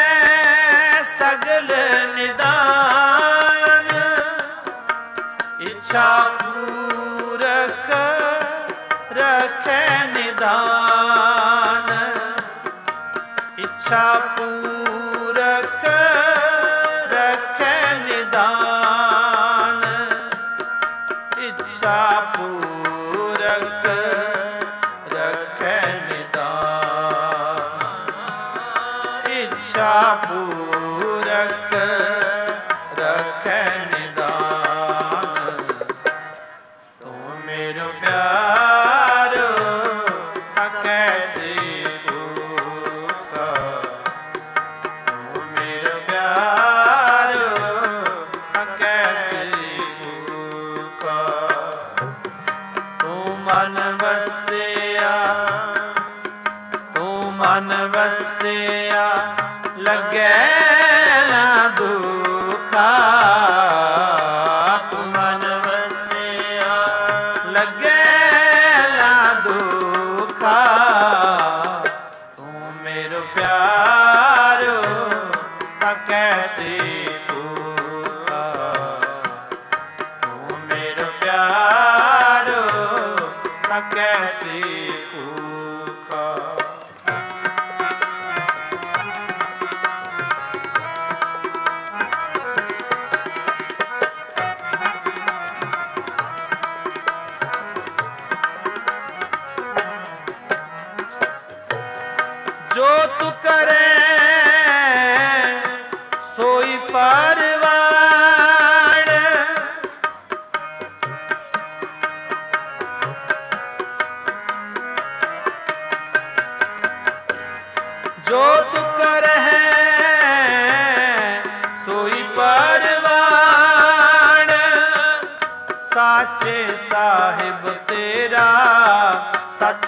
ਸਗਲ ਨਿਦਾਨ, ਇੱਛਾ ਪੂਰਕ ਰਖੈ ਨਿਦਾਨ, ਇੱਛਾ ਪੂਰਕ ਰਖੈ ਨਿਦਾਨ, ਇੱਛਾ ਪੂਰਕ ਰਖੈ ਨਿਦਾਨ, ਇੱਛਾ ਪੂਰਕ ਰਖੈ ਨਿਦਾਨ, ਤੂੰ ਮੇਰਾ ਪਿਆਰੋ ਤਾਂ ਕੈਸੀ ਭੂਖਾ, ਤੂੰ ਮੇਰਾ ਪਿਆਰੋ ਤਾਂ ਕੈਸੀ ਭੂਖਾ, ਤੂੰ ਮਨ ਵਸਿਆ, ਤੂੰ ਮਨ ਵਸਿਆ, ਲੱਗੈ ਨਾ ਦੁਖਾ, ਤੂੰ ਮਨ ਵਸਿਆ, ਲੱਗੈ ਨਾ ਦੁਖਾ, ਤੂੰ ਮੇਰਾ ਪਿਆਰੋ ਤਾਂ ਕੈਸੀ ਭੂਖਾ, ਤੂੰ ਮੇਰਾ ਪਿਆਰੋ ਤਾਂ ਕੈਸੀ तू करे सोई परवान, जो तू करे सोई परवान, साचे साहिब तेरा सच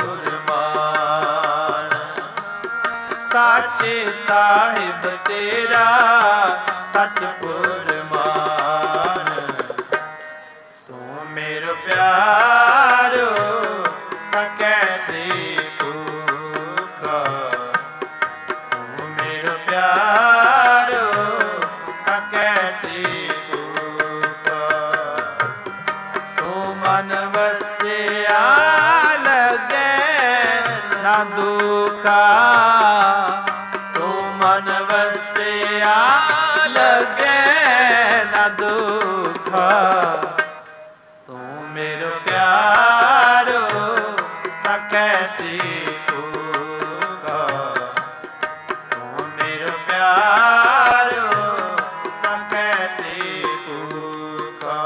फुरमान, साचे साहिब तेरा सच फुरमान। तू मेरो प्यारो तां कैसे भूखा, तू मेरो प्यारो तां कैसे भूखा। तू मन वसिया लगे ना दुखा, तू मन वसिया लगे ना दुखा। तू मेरो प्यारो तां कैसी भूखा, तू मेरो प्यारो तां कैसी भूखा।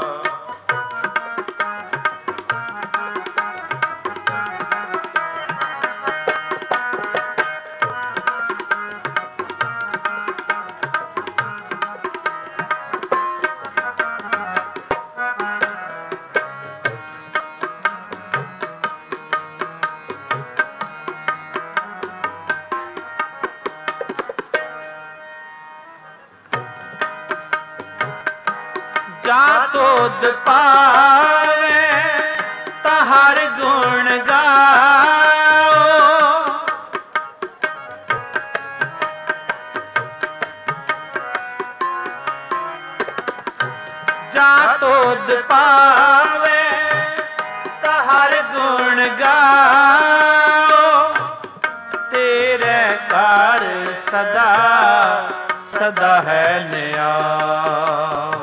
जा तोद पावे तहर गुण गाओ, जा तोद पावे तहर गुण गाओ। तेरे घर सदा सदा है न्याओ,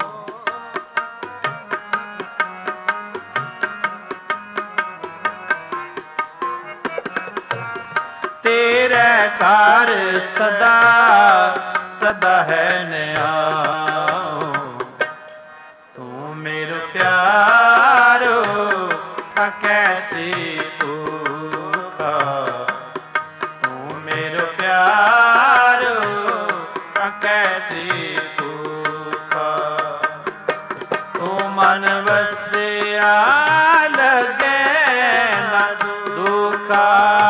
तेरे घर सदा सदा है न्याओ। तू मेरो प्यारो तां कैसी भूखा, तू मेरो प्यारो तां कैसी भूखा। तू मन वसिया लगे ना दुखा,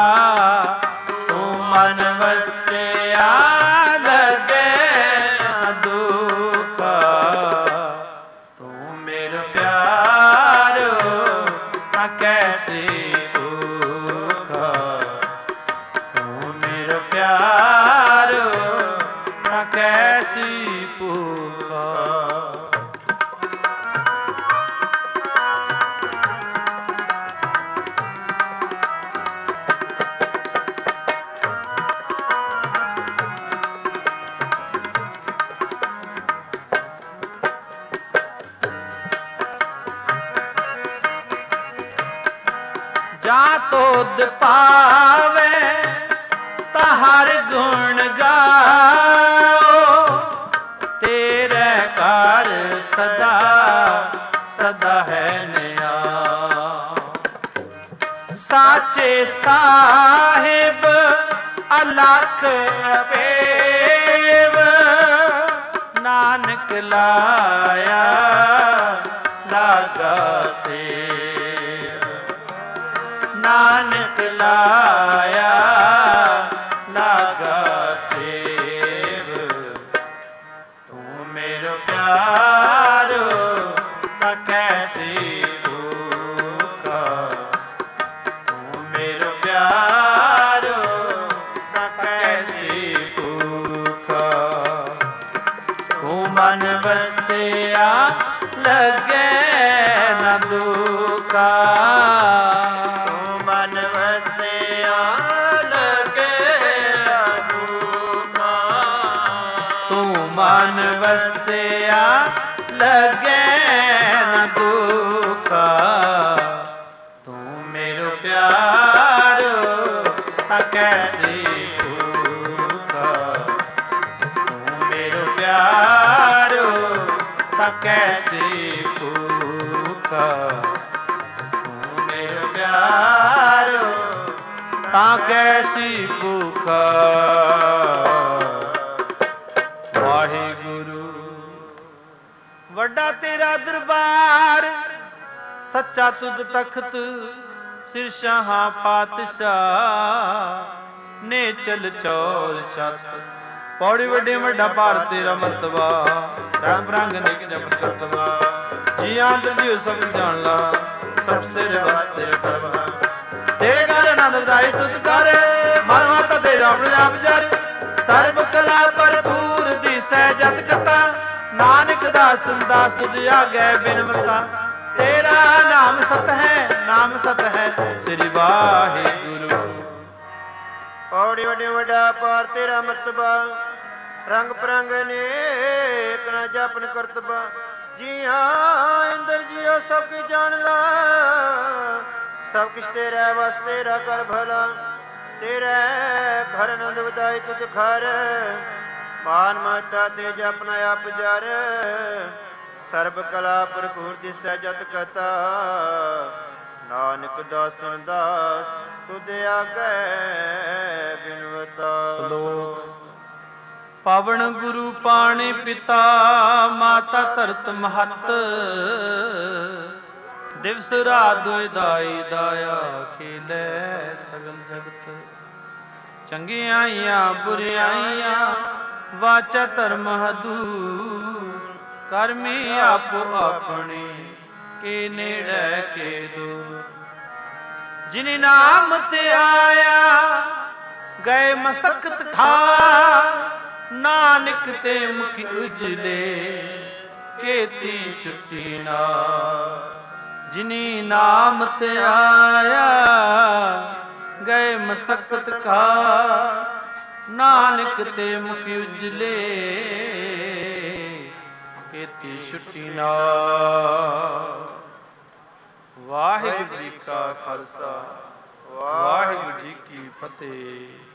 मन वसिया लगे ना दुखा। तू मेरो प्यारो तां कैसी भूखा, तू मेरो प्यारो तां कैसी भूखा। जा तोद पावे तहर गुण गाओ। तेरे घर सदा सदा है न्याओ। साचे साहिब अलख अबेव, नानक लाया लागा से, नानक लाया लागा सेव। तू मेरो प्यारो तां कैसी भूखा, तू मेरो प्यारो तां कैसी भूखा। तू मन वसिया लगे न दुखा, मन वसिया लगे न दुखा। तू मन वसिया लगे न दुखा। तू मेरो प्यारो तां कैसी ਕੈਸੀ ਭੂਖਾ ਤੂੰ ਮੇਰਾ ਪਿਆਰੋ ਤਾਂ ਕੈਸੀ ਭੂਖਾ। ਵਾਹਿਗੁਰੂ ਵੱਡਾ ਤੇਰਾ ਦਰਬਾਰ ਸੱਚਾ ਤੁਧ ਤਖਤ ਸਿਰ ਸ਼ਾਹਾਂ ਪਾਤਸ਼ਾਹ ਨੇ ਚਲ ਚੌਰ ਛਤ। ਪੌੜੀ ਵੱਡੇ ਵੱਡਾ ਭਾਰ ਤੇਰਾ ਮਰਤਬਾ ਰੰਗ ਰੰਗ ਨਿਕ ਜਪਤ ਕਰਤਵਾ। ਜੀ ਆਂਦਰ ਜੀ ਸਭ ਜਾਣ ਲਾ ਸਭ ਸਿਰ ਵਸਤੇ ਕਰਵਾ। ਤੇਰੇ ਘਰ ਆਨੰਦ ਵਧਾਈ ਤੁਧ ਕਰ ਮਨ ਮਾਤਾ ਤੇ ਰਾਮ ਨਾਮ ਜਰ। ਸਰਬ ਕਲਾ ਭਰਪੂਰ ਦਿਸੈ ਜਤ ਕਤਾ ਨਾਨਕ ਦਾਸ ਦਾਸ ਤੁਧ ਆਗੈ ਬਿਨਵਤਾ। ਤੇਰਾ ਨਾਮ ਸਤ ਹੈ ਨਾਮ ਸਤ ਹੈ ਸ੍ਰੀ ਵਾਹਿਗੁਰੂ। ਪੌੜੀ ਵੱਡੇ ਵੱਡਾ ਪਾਰ ਤੇਰਾ ਮਰਤਬਾ ਰੰਗ ਪ੍ਰੰਗ ਨੇਕ ਨਾ ਜਪਨ ਕਰਤਬਾ। ਜੀ ਹਾਂ ਇੰਦਰ ਜੀਓ ਸਭ ਕੁਝ ਜਾਣਦਾ ਸਭ ਕੁਛ ਤੇਰਾ ਵਸ ਤੇਰਾ ਕਰ ਭਲਾ। ਤੇਰੇ ਘਰ ਆਨੰਦ ਵਧਾਈ ਤੁਧ ਖਰ ਮਾਨ ਮਹਤਾ ਤੇ ਜਪਨਾ ਆਪ ਜਰ। ਸਰਬ ਕਲਾ ਭਰਪੂਰ ਦਿਸੈ ਜਤ ਕਤਾ ਨਾਨਕ ਦਾਸਨ ਦਾਸ ਤੁਧ ਆਗੈ ਬਿਨਵਤਾ। ਸ਼ਲੋਕ ਪਵਨ ਗੁਰੂ ਪਾਣੀ ਪਿਤਾ ਮਾਤਾ ਧਰਤ ਮਹੱਤ। ਦਿਵਸ ਰਾਤ ਦੁਇ ਦਾਈ ਦਾਇਆ ਖੇਲੇ ਸਗਲ ਜਗਤ। ਚੰਗਿਆਈਆਂ ਬੁਰਿਆਈਆਂ ਵਾਚਾ ਧਰਮ ਹਦੂਰ। ਕਰਮੀ ਆਪੋ ਆਪਣੇ ਕੇ ਨੇੜੇ ਕੇ ਦੂਰ। ਜਿਨ ਨਾਮ ਤੇ ਆਇਆ ਗਏ ਮਸਕਤ ਖਾ। ਨਾਨਕ ਤੇ ਮੁਖ ਉਜਲੇ ਕੀਤੀ ਛੁੱਟੀ ਨਾ। ਜਿਨੀ ਨਾਮ ਤੇ ਆਇਆ ਗਏ ਮਸਕਤ ਖਾ। ਨਾਨਕ ਤੇ ਮੁਖ ਉਜਲੇ ਕੀਤੀ ਛੁੱਟੀ ਨਾ। ਵਾਹਿਗੁਰੂ ਜੀ ਕਾ ਖਾਲਸਾ ਵਾਹਿਗੁਰੂ ਜੀ ਕੀ ਫਤਿਹ।